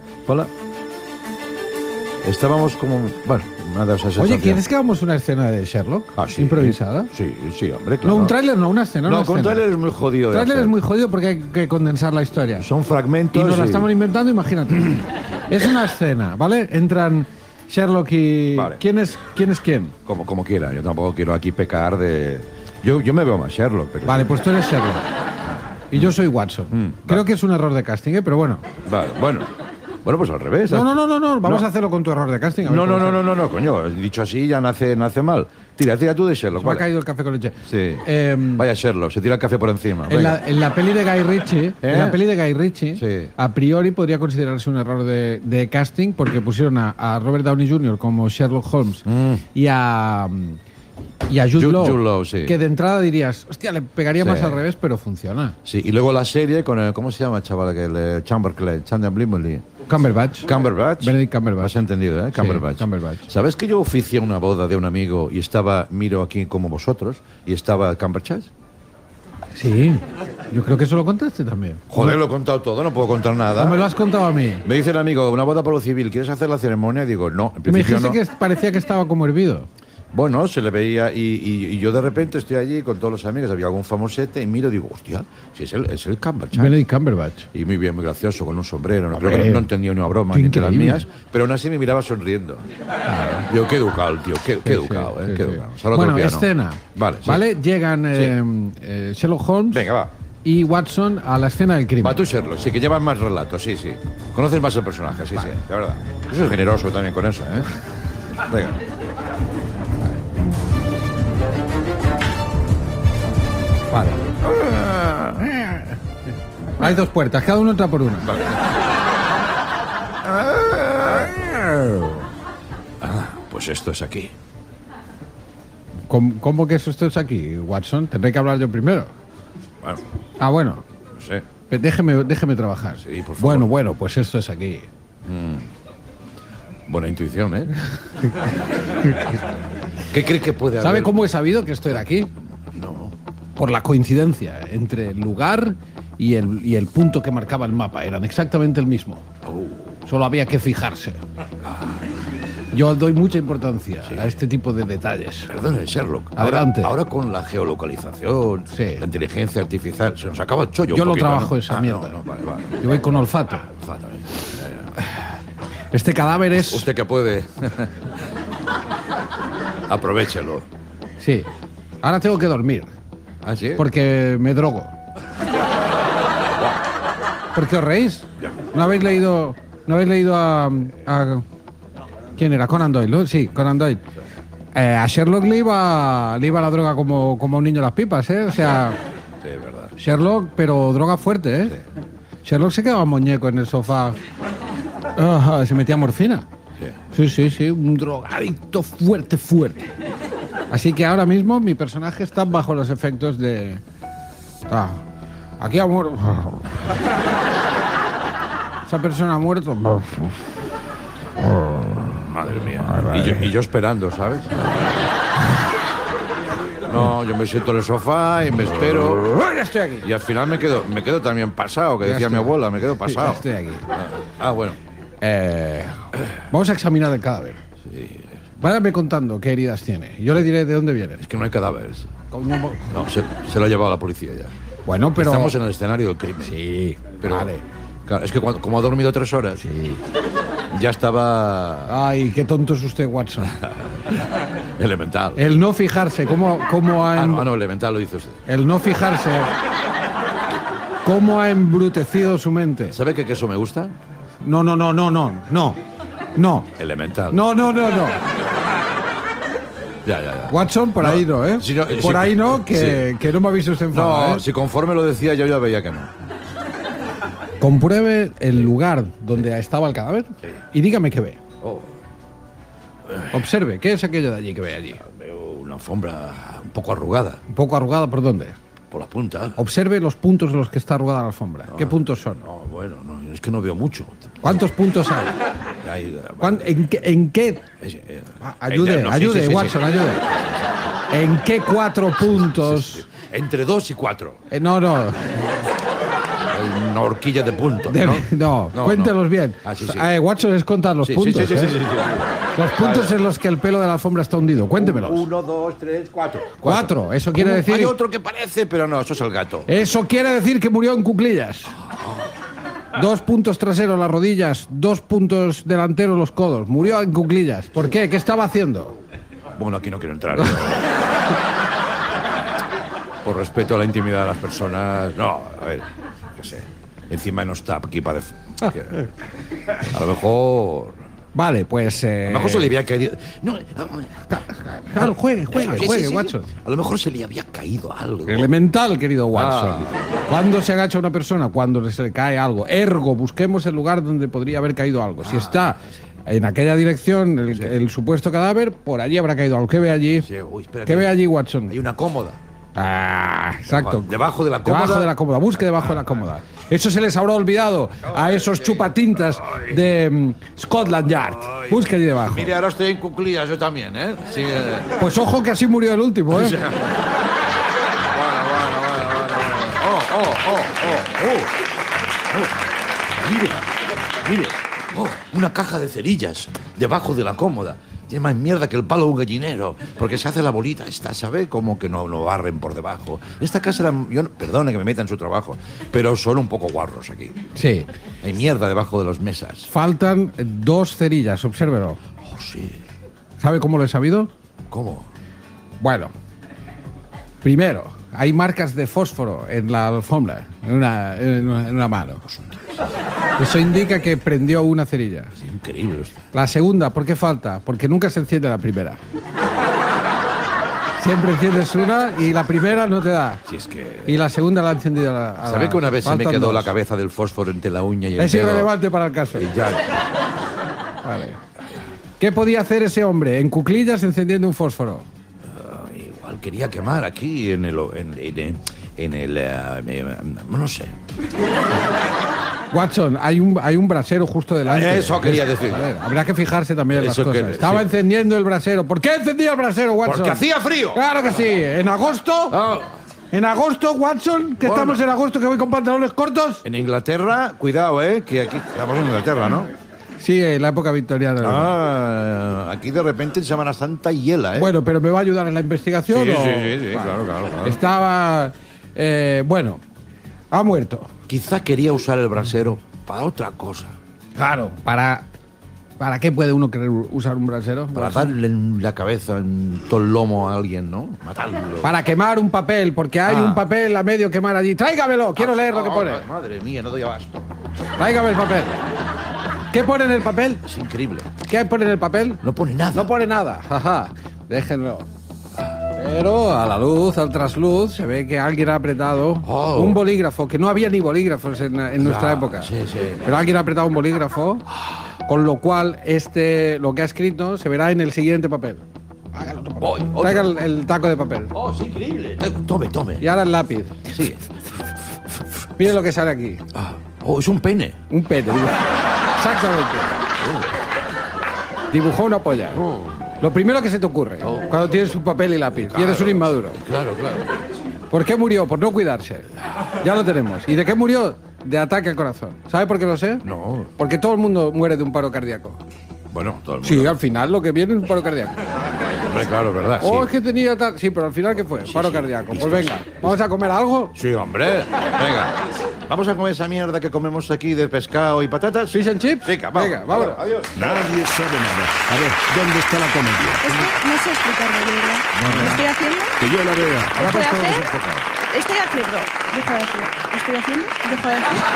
[SPEAKER 2] Estábamos como... Bueno, una de esas
[SPEAKER 3] Oye,
[SPEAKER 2] sensaciones.
[SPEAKER 3] ¿quieres que hagamos una escena de Sherlock?
[SPEAKER 2] Ah, sí.
[SPEAKER 3] Improvisada.
[SPEAKER 2] Sí, hombre, claro.
[SPEAKER 3] No, un tráiler no, una escena.
[SPEAKER 2] No,
[SPEAKER 3] una
[SPEAKER 2] con
[SPEAKER 3] escena.
[SPEAKER 2] tráiler es muy jodido.
[SPEAKER 3] El
[SPEAKER 2] de
[SPEAKER 3] tráiler
[SPEAKER 2] hacer.
[SPEAKER 3] es muy jodido porque hay que condensar la historia.
[SPEAKER 2] Son fragmentos.
[SPEAKER 3] Y nos la estamos inventando, imagínate. Es una escena, ¿vale? Entran Sherlock y...
[SPEAKER 2] Vale.
[SPEAKER 3] ¿Quién es quién?
[SPEAKER 2] Como quiera. Yo tampoco quiero aquí pecar de... Yo me veo más Sherlock. Pero...
[SPEAKER 3] Vale, pues tú eres Sherlock. Y yo soy Watson. Creo que es un error de casting, ¿eh? Pero bueno.
[SPEAKER 2] Vale, bueno. Bueno, pues al revés.
[SPEAKER 3] No, vamos a hacerlo con tu error de casting. a ver
[SPEAKER 2] No,
[SPEAKER 3] cómo
[SPEAKER 2] no,
[SPEAKER 3] sale.
[SPEAKER 2] no, dicho así ya nace mal. Tira tú de Sherlock.
[SPEAKER 3] Me ha
[SPEAKER 2] vale.
[SPEAKER 3] caído el café con leche.
[SPEAKER 2] Sí.
[SPEAKER 3] Em,
[SPEAKER 2] Vaya Sherlock, se tira el café por encima.
[SPEAKER 3] En
[SPEAKER 2] Venga.
[SPEAKER 3] la peli de Guy Ritchie,
[SPEAKER 2] Sí.
[SPEAKER 3] a priori podría considerarse un error de casting porque pusieron a Robert Downey Jr. como Sherlock Holmes y a Jude Law,
[SPEAKER 2] Jude Law, sí.
[SPEAKER 3] que de entrada dirías, hostia, le pegaría
[SPEAKER 2] Sí.
[SPEAKER 3] más al revés, pero funciona.
[SPEAKER 2] Sí, y luego la serie con el, ¿cómo se llama, chaval? Chamberlain.
[SPEAKER 3] Cumberbatch.
[SPEAKER 2] Benedict
[SPEAKER 3] Benedict Cumberbatch.
[SPEAKER 2] Has entendido, ¿eh? Cumberbatch.
[SPEAKER 3] Cumberbatch.
[SPEAKER 2] ¿Sabes que yo oficié una boda de un amigo y miro aquí como vosotros, y estaba Cumberbatch?
[SPEAKER 3] Sí, yo creo que eso lo contaste también.
[SPEAKER 2] Joder, lo he contado todo, no puedo contar
[SPEAKER 3] No me
[SPEAKER 2] nada.
[SPEAKER 3] lo has contado a mí.
[SPEAKER 2] Me dice el amigo, una boda por lo civil, ¿quieres hacer la ceremonia? Y digo, no, en
[SPEAKER 3] Me
[SPEAKER 2] principio
[SPEAKER 3] dijiste
[SPEAKER 2] no.
[SPEAKER 3] que parecía que estaba como hervido.
[SPEAKER 2] Bueno, se le veía y yo de repente estoy allí con todos los amigos, había algún famosete y miro y digo, hostia, si es el Cumberbatch.
[SPEAKER 3] Benedict Cumberbatch.
[SPEAKER 2] Y muy bien, muy gracioso, con un sombrero. No,
[SPEAKER 3] Hombre,
[SPEAKER 2] creo que no entendía una broma
[SPEAKER 3] qué
[SPEAKER 2] ni entre las
[SPEAKER 3] increíble.
[SPEAKER 2] mías, pero aún así me miraba sonriendo. Digo, qué educado, el tío, qué educado,
[SPEAKER 3] sí,
[SPEAKER 2] qué
[SPEAKER 3] sí.
[SPEAKER 2] educado. Solo
[SPEAKER 3] Bueno,
[SPEAKER 2] otro piano.
[SPEAKER 3] escena.
[SPEAKER 2] Vale, sí.
[SPEAKER 3] ¿Vale? Llegan Sherlock Holmes
[SPEAKER 2] Venga, va.
[SPEAKER 3] y Watson a la escena del crimen.
[SPEAKER 2] Va tú, Sherlock, sí, que llevas más relatos, sí. Conoces más el personaje, sí, de verdad. Yo soy generoso también con eso, ¿eh? Venga.
[SPEAKER 3] Vale. Hay dos puertas, cada uno entra por una.
[SPEAKER 2] Pues esto es aquí.
[SPEAKER 3] ¿Cómo que eso es aquí, Watson? Tendré que hablar yo primero.
[SPEAKER 2] Bueno,
[SPEAKER 3] Ah, bueno.
[SPEAKER 2] no sé.
[SPEAKER 3] Déjeme trabajar.
[SPEAKER 2] Sí, por favor.
[SPEAKER 3] Bueno, pues esto es aquí.
[SPEAKER 2] Buena intuición, ¿eh? ¿Qué crees que puede haber?
[SPEAKER 3] ¿Sabe cómo he sabido que esto era aquí?
[SPEAKER 2] No.
[SPEAKER 3] Por la coincidencia entre el lugar y el punto que marcaba el mapa. Eran exactamente el mismo. Solo había que fijarse. Yo doy mucha importancia a este tipo de detalles.
[SPEAKER 2] Perdone, Sherlock.
[SPEAKER 3] Adelante.
[SPEAKER 2] Ahora con la geolocalización,
[SPEAKER 3] Sí.
[SPEAKER 2] la inteligencia artificial, se nos acaba el chollo.
[SPEAKER 3] Yo
[SPEAKER 2] un
[SPEAKER 3] lo
[SPEAKER 2] poquito,
[SPEAKER 3] trabajo
[SPEAKER 2] ¿no?
[SPEAKER 3] esa mierda.
[SPEAKER 2] No, vale.
[SPEAKER 3] Yo voy con olfato.
[SPEAKER 2] Exactamente.
[SPEAKER 3] Este cadáver es...
[SPEAKER 2] Usted que puede. Aprovechelo.
[SPEAKER 3] Sí. Ahora tengo que dormir,
[SPEAKER 2] ¿Ah, sí?
[SPEAKER 3] porque me drogo. ¿Por qué os reís? ¿No habéis leído a ¿quién era? Conan Doyle, ¿no? Sí, Conan Doyle. A Sherlock le iba la droga como a un niño las pipas, ¿eh? O sea,
[SPEAKER 2] Sí, es verdad.
[SPEAKER 3] Sherlock, pero droga fuerte, ¿eh? Sherlock se quedaba muñeco en el sofá. Se metía morfina. Sí, un drogadicto fuerte. Así que ahora mismo mi personaje está bajo los efectos de... aquí ha muerto... Esa persona ha muerto.
[SPEAKER 2] Madre mía. Y yo esperando, ¿sabes? No, yo me siento en el sofá y me espero.
[SPEAKER 3] Ya estoy aquí.
[SPEAKER 2] Y al final me quedo también pasado, que
[SPEAKER 3] Ya
[SPEAKER 2] decía mi
[SPEAKER 3] estoy.
[SPEAKER 2] abuela, me quedo
[SPEAKER 3] Ya
[SPEAKER 2] pasado.
[SPEAKER 3] estoy aquí.
[SPEAKER 2] Bueno.
[SPEAKER 3] Vamos a examinar el cadáver. Váyame contando qué heridas tiene. Yo le diré de dónde vienen.
[SPEAKER 2] Es que no hay cadáveres.
[SPEAKER 3] ¿Cómo?
[SPEAKER 2] No, se lo ha llevado la policía ya.
[SPEAKER 3] Bueno, pero...
[SPEAKER 2] Estamos en el escenario del crimen.
[SPEAKER 3] Sí,
[SPEAKER 2] Pero,
[SPEAKER 3] vale.
[SPEAKER 2] claro, es que como ha dormido 3 horas, ya estaba
[SPEAKER 3] Ay, qué tonto es usted, Watson.
[SPEAKER 2] elemental.
[SPEAKER 3] El no fijarse, ¿cómo ha...
[SPEAKER 2] No, elemental lo dice usted.
[SPEAKER 3] El no fijarse, ¿cómo ha embrutecido su mente?
[SPEAKER 2] ¿Sabe qué queso me gusta?
[SPEAKER 3] No.
[SPEAKER 2] Elemental.
[SPEAKER 3] No.
[SPEAKER 2] Ya.
[SPEAKER 3] Watson, por ahí no, ¿eh?
[SPEAKER 2] Si no,
[SPEAKER 3] por
[SPEAKER 2] si-
[SPEAKER 3] ahí no, que no me habéis usted enfadado,
[SPEAKER 2] No,
[SPEAKER 3] ¿eh?
[SPEAKER 2] si conforme lo decía yo ya veía que no.
[SPEAKER 3] Compruebe el lugar donde estaba el cadáver y dígame qué ve.
[SPEAKER 2] Oh,
[SPEAKER 3] Observe, ¿qué es aquello de allí que ve allí?
[SPEAKER 2] veo una alfombra un poco arrugada
[SPEAKER 3] Un poco arrugada, ¿por dónde?
[SPEAKER 2] por la punta.
[SPEAKER 3] Observe los puntos en los que está arrugada la alfombra. ¿Qué puntos son?
[SPEAKER 2] No, bueno, no, es que no veo mucho.
[SPEAKER 3] ¿Cuántos puntos hay?
[SPEAKER 2] Ahí,
[SPEAKER 3] ¿En qué? Ayude,
[SPEAKER 2] no, sí,
[SPEAKER 3] ayude,
[SPEAKER 2] sí, sí,
[SPEAKER 3] Watson,
[SPEAKER 2] sí.
[SPEAKER 3] ayude. ¿En qué 4 puntos?
[SPEAKER 2] Entre 2 y 4.
[SPEAKER 3] No.
[SPEAKER 2] Una horquilla de puntos.
[SPEAKER 3] No,
[SPEAKER 2] No,
[SPEAKER 3] cuéntelos
[SPEAKER 2] no.
[SPEAKER 3] bien.
[SPEAKER 2] Sí.
[SPEAKER 3] Watson es contar los
[SPEAKER 2] Sí,
[SPEAKER 3] puntos.
[SPEAKER 2] sí.
[SPEAKER 3] Los puntos en los que el pelo de la alfombra está hundido. Cuéntemelos.
[SPEAKER 2] 1, 2, 3, 4.
[SPEAKER 3] 4. Eso quiere decir.
[SPEAKER 2] Hay otro que parece, pero no, eso es el gato.
[SPEAKER 3] Eso quiere decir que murió en cuclillas. 2 puntos traseros las rodillas, 2 puntos delanteros los codos. Murió en cuclillas. ¿Por qué? ¿Qué estaba haciendo?
[SPEAKER 2] Bueno, aquí no quiero entrar. Por respeto a la intimidad de las personas. No, a ver, qué sé. Encima no está aquí para A lo mejor...
[SPEAKER 3] Vale, pues...
[SPEAKER 2] A lo mejor se le había caído... No,
[SPEAKER 3] Claro, juegue,
[SPEAKER 2] sí.
[SPEAKER 3] Watson.
[SPEAKER 2] A lo mejor se le había caído algo.
[SPEAKER 3] Elemental, querido Watson. ¿Cuándo se agacha una persona? Cuando se le cae algo. Ergo, busquemos el lugar donde podría haber caído algo. Si está en aquella dirección el supuesto cadáver, por allí habrá caído algo. ¿Qué ve allí?
[SPEAKER 2] Sí, uy, espérate.
[SPEAKER 3] ¿Qué ve allí, Watson?
[SPEAKER 2] Hay una cómoda.
[SPEAKER 3] Exacto.
[SPEAKER 2] Debajo de la cómoda.
[SPEAKER 3] Debajo de la cómoda. Busque debajo de la cómoda. Eso se les habrá olvidado a esos chupatintas de Scotland Yard. Busque allí debajo.
[SPEAKER 2] Mire, ahora estoy en cuclillas yo también, ¿eh? Sí,
[SPEAKER 3] Pues ojo que así murió el último, ¿eh?
[SPEAKER 2] Mire. Oh, una caja de cerillas debajo de la cómoda. Tiene más mierda que el palo de un gallinero, porque se hace la bolita esta, ¿sabe? Como que no barren por debajo. Esta casa era... Perdone que me meta en su trabajo, pero son un poco guarros aquí.
[SPEAKER 3] Sí.
[SPEAKER 2] Hay mierda debajo de las mesas.
[SPEAKER 3] Faltan 2 cerillas, obsérvelo.
[SPEAKER 2] Oh, sí.
[SPEAKER 3] ¿Sabe cómo lo he sabido?
[SPEAKER 2] ¿Cómo?
[SPEAKER 3] Bueno, primero, hay marcas de fósforo en la alfombra, en una mano. Eso indica que prendió una cerilla.
[SPEAKER 2] Es increíble esto.
[SPEAKER 3] La segunda, ¿por qué falta? Porque nunca se enciende la primera. Siempre enciendes una y la primera no te da.
[SPEAKER 2] Si es que...
[SPEAKER 3] Y la segunda la ha encendido a
[SPEAKER 2] ¿Sabe que una vez se me
[SPEAKER 3] faltan
[SPEAKER 2] quedó
[SPEAKER 3] 2.
[SPEAKER 2] la cabeza del fósforo entre la uña y el
[SPEAKER 3] Es
[SPEAKER 2] dedo?
[SPEAKER 3] irrelevante para el caso.
[SPEAKER 2] Y ya...
[SPEAKER 3] Vale. ¿Qué podía hacer ese hombre en cuclillas encendiendo un fósforo?
[SPEAKER 2] Igual quería quemar aquí en el... no sé.
[SPEAKER 3] Watson, hay un brasero justo delante.
[SPEAKER 2] Eso quería decir.
[SPEAKER 3] A ver, habrá que fijarse también en las
[SPEAKER 2] Eso
[SPEAKER 3] cosas.
[SPEAKER 2] que-
[SPEAKER 3] Estaba
[SPEAKER 2] sí.
[SPEAKER 3] encendiendo el brasero. ¿Por qué encendía el brasero, Watson?
[SPEAKER 2] Porque hacía frío.
[SPEAKER 3] Claro que sí. En agosto.
[SPEAKER 2] Ah,
[SPEAKER 3] En agosto, Watson, que
[SPEAKER 2] Bueno.
[SPEAKER 3] estamos en agosto, que voy con pantalones cortos.
[SPEAKER 2] en Inglaterra, cuidado, que aquí... Estamos en Inglaterra, ¿no?
[SPEAKER 3] Sí, en la época victoriana.
[SPEAKER 2] Aquí de repente en Semana Santa hiela,
[SPEAKER 3] Bueno, pero ¿me va a ayudar en la investigación?
[SPEAKER 2] Sí,
[SPEAKER 3] o-
[SPEAKER 2] sí,
[SPEAKER 3] Vale.
[SPEAKER 2] claro.
[SPEAKER 3] Estaba... bueno, ha muerto.
[SPEAKER 2] Quizá quería usar el brasero para otra cosa.
[SPEAKER 3] Claro. ¿Para qué puede uno querer usar un brasero?
[SPEAKER 2] Para darle en la cabeza, en todo el lomo a alguien, ¿no? Matarlo.
[SPEAKER 3] Para quemar un papel, porque hay un papel a medio quemar allí. ¡Tráigamelo! Quiero leer lo que pone.
[SPEAKER 2] Madre mía, no doy abasto.
[SPEAKER 3] Tráigame el papel. ¿Qué pone en el papel?
[SPEAKER 2] Es increíble.
[SPEAKER 3] ¿Qué pone en el papel?
[SPEAKER 2] No pone nada.
[SPEAKER 3] No pone nada. Ajá. Déjenlo. Pero a la luz, al trasluz, se ve que alguien ha apretado un bolígrafo, que no había ni bolígrafos en nuestra época.
[SPEAKER 2] Sí.
[SPEAKER 3] Pero alguien ha apretado un bolígrafo, con lo cual lo que ha escrito se verá en el siguiente papel. Hágalo,
[SPEAKER 2] Voy.
[SPEAKER 3] Traiga el taco de papel.
[SPEAKER 2] Oh, es increíble. Tome.
[SPEAKER 3] Y ahora el lápiz.
[SPEAKER 2] Sí.
[SPEAKER 3] Miren lo que sale aquí.
[SPEAKER 2] Oh, es un pene.
[SPEAKER 3] Un pene. Exactamente. Dibujó una polla. Lo primero que se te ocurre cuando tienes un papel y lápiz y eres un inmaduro.
[SPEAKER 2] Claro.
[SPEAKER 3] ¿Por qué murió? Por no cuidarse. Ya lo tenemos. ¿Y de qué murió? De ataque al corazón. ¿Sabe por qué lo sé?
[SPEAKER 2] No.
[SPEAKER 3] Porque todo el mundo muere de un paro cardíaco.
[SPEAKER 2] Bueno, todo el mundo.
[SPEAKER 3] Sí, al final lo que viene es un paro cardíaco.
[SPEAKER 2] Hombre, claro, ¿verdad?
[SPEAKER 3] Oh,
[SPEAKER 2] Sí.
[SPEAKER 3] es que tenía tal... Sí, pero al final, ¿qué fue? Paro cardíaco. Pues venga, ¿vamos a comer algo?
[SPEAKER 2] Sí, hombre. Venga. ¿Vamos a comer esa mierda que comemos aquí de pescado y patatas?
[SPEAKER 3] ¿Fish and chips?
[SPEAKER 2] Venga, vamos.
[SPEAKER 3] Venga, vámonos.
[SPEAKER 2] Adiós.
[SPEAKER 4] Nadie sabe nada. A ver, ¿dónde está la comedia?
[SPEAKER 5] Es que no sé explicarlo, de verdad. ¿Lo estoy haciendo?
[SPEAKER 4] Que yo la vea.
[SPEAKER 5] ¿Lo estoy haciendo? Estoy haciendo. Deja de hacerlo. ¿Lo estoy haciendo? Deja de hacerlo.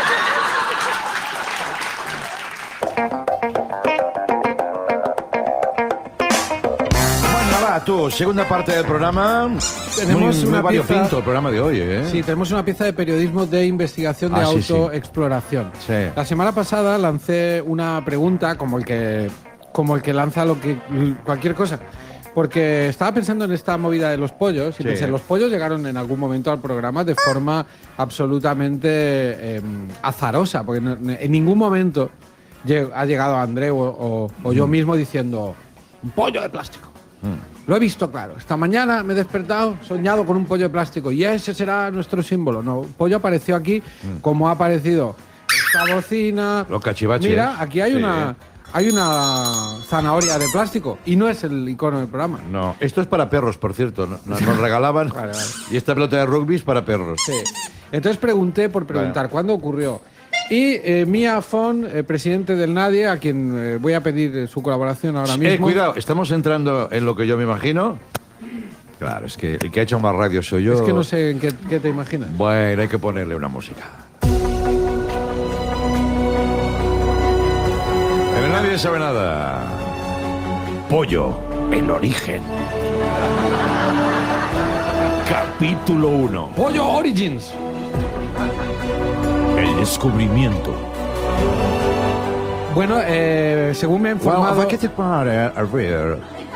[SPEAKER 2] Bueno, va, tú, segunda parte del programa.
[SPEAKER 3] Tenemos
[SPEAKER 2] muy
[SPEAKER 3] una
[SPEAKER 2] variopinto
[SPEAKER 3] pieza-
[SPEAKER 2] el programa de hoy, ¿eh?
[SPEAKER 3] Sí, tenemos una pieza de periodismo de investigación de
[SPEAKER 2] Sí, sí.
[SPEAKER 3] autoexploración.
[SPEAKER 2] Sí.
[SPEAKER 3] La semana pasada lancé una pregunta como el que lanza cualquier cosa. Porque estaba pensando en esta movida de los pollos y
[SPEAKER 2] Sí.
[SPEAKER 3] pensé, los pollos llegaron en algún momento al programa de forma absolutamente azarosa, porque en ningún momento ha llegado Andreu o yo mismo diciendo un pollo de plástico. Lo he visto claro. Esta mañana me he despertado soñado con un pollo de plástico y ese será nuestro símbolo. No, el pollo apareció aquí como ha aparecido esta bocina.
[SPEAKER 2] Los cachivaches.
[SPEAKER 3] Mira, aquí hay
[SPEAKER 2] Sí.
[SPEAKER 3] hay una zanahoria de plástico y no es el icono del programa.
[SPEAKER 2] No, esto es para perros, por cierto. Nos regalaban.
[SPEAKER 3] Vale.
[SPEAKER 2] Y esta pelota de rugby es para perros.
[SPEAKER 3] Sí. Entonces pregunté por preguntar cuándo ocurrió. Y Mia Fon, presidente del Nadie, a quien voy a pedir su colaboración ahora mismo.
[SPEAKER 2] Cuidado, estamos entrando en lo que yo me imagino. Claro, es que el que ha hecho más radio soy yo.
[SPEAKER 3] Es que no sé en qué te imaginas.
[SPEAKER 2] Bueno, hay que ponerle una música. Nadie sabe nada. Pollo, el origen. Capítulo 1.
[SPEAKER 3] Pollo Origins.
[SPEAKER 2] El descubrimiento.
[SPEAKER 3] Bueno, según me he informado...
[SPEAKER 2] ¿Qué te pare? A ver.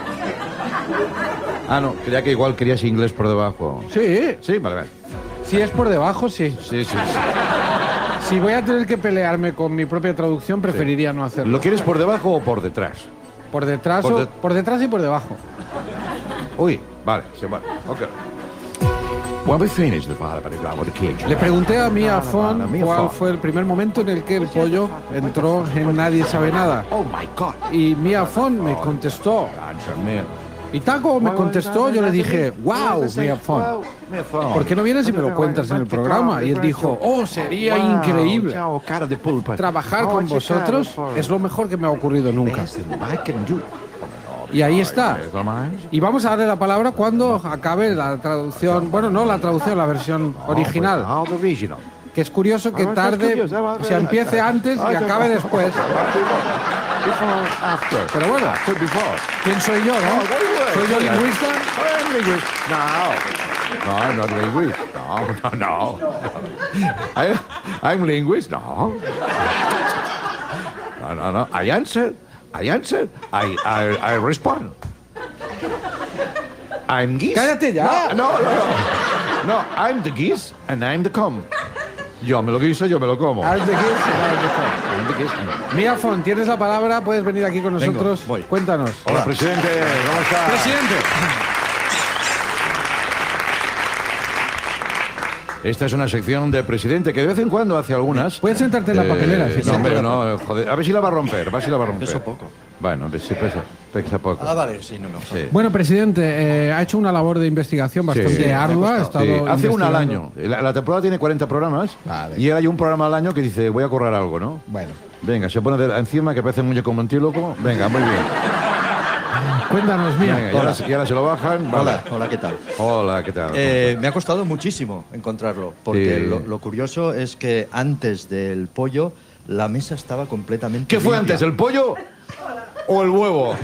[SPEAKER 2] Ah, no, creía que igual querías inglés por debajo.
[SPEAKER 3] Sí,
[SPEAKER 2] Sí, vale.
[SPEAKER 3] si es por debajo, sí.
[SPEAKER 2] Sí.
[SPEAKER 3] Si voy a tener que pelearme con mi propia traducción, preferiría no hacerlo.
[SPEAKER 2] ¿Lo quieres por debajo o por detrás?
[SPEAKER 3] Por detrás, por detrás y por debajo.
[SPEAKER 2] Uy, vale, se va. Ok. When we finish the
[SPEAKER 3] Le pregunté a Mia Fon cuál fue el primer momento en el que el pollo entró en Nadie Sabe Nada.
[SPEAKER 2] Oh my God.
[SPEAKER 3] Y Mia Fon me contestó. Y tal como me contestó, yo le dije, wow, Mia Fon, ¿por qué no vienes y me lo cuentas en el programa? Y él dijo, oh, sería increíble. Trabajar con vosotros es lo mejor que me ha ocurrido nunca. Y ahí está. Y vamos a darle la palabra cuando acabe la traducción, bueno, no la traducción, la versión original. Que es curioso que tarde, o sea, empiece antes y acabe después. Pero bueno, ¿quién soy yo, no? ¿Soy yo lingüista?
[SPEAKER 2] No, not linguist. No. I'm linguist. No. I answer. I respond. I'm geese.
[SPEAKER 3] ¡Cállate ya!
[SPEAKER 2] No, I'm the geese and I'm the com. Yo me lo guiso, yo me lo como.
[SPEAKER 3] I'm the geese. Mia Fon, tienes la palabra, puedes venir aquí con nosotros.
[SPEAKER 2] Voy.
[SPEAKER 3] Cuéntanos.
[SPEAKER 2] Hola, presidente. ¿Cómo está?
[SPEAKER 3] Presidente.
[SPEAKER 2] Esta es una sección de presidente que de vez en cuando hace algunas.
[SPEAKER 3] Puedes sentarte en la papelera. Si
[SPEAKER 2] no, hombre, no, joder. A ver si la va a romper,
[SPEAKER 6] Peso poco.
[SPEAKER 2] Bueno, si pesa poco.
[SPEAKER 6] Vale, sí, no me
[SPEAKER 2] Sí.
[SPEAKER 3] Bueno, presidente, ha hecho una labor de investigación bastante
[SPEAKER 2] Sí.
[SPEAKER 3] ardua. Ha estado
[SPEAKER 2] Sí, hace una al
[SPEAKER 3] investigando.
[SPEAKER 2] año. La temporada tiene 40 programas.
[SPEAKER 3] Vale.
[SPEAKER 2] Y hay un programa al año que dice, voy a correr algo, ¿no?
[SPEAKER 3] Bueno,
[SPEAKER 2] Venga, se pone encima que parece un muñeco montíloco. Venga, muy bien.
[SPEAKER 3] cuéntanos, Mia.
[SPEAKER 2] Venga, y ahora se lo bajan. Vale.
[SPEAKER 6] Hola, ¿qué tal?
[SPEAKER 2] Hola, ¿qué tal?
[SPEAKER 6] Me ha costado muchísimo encontrarlo, porque
[SPEAKER 2] Sí.
[SPEAKER 6] lo curioso es que antes del pollo la mesa estaba completamente
[SPEAKER 2] ¿Qué fue
[SPEAKER 6] limpia.
[SPEAKER 2] antes, el pollo o el huevo?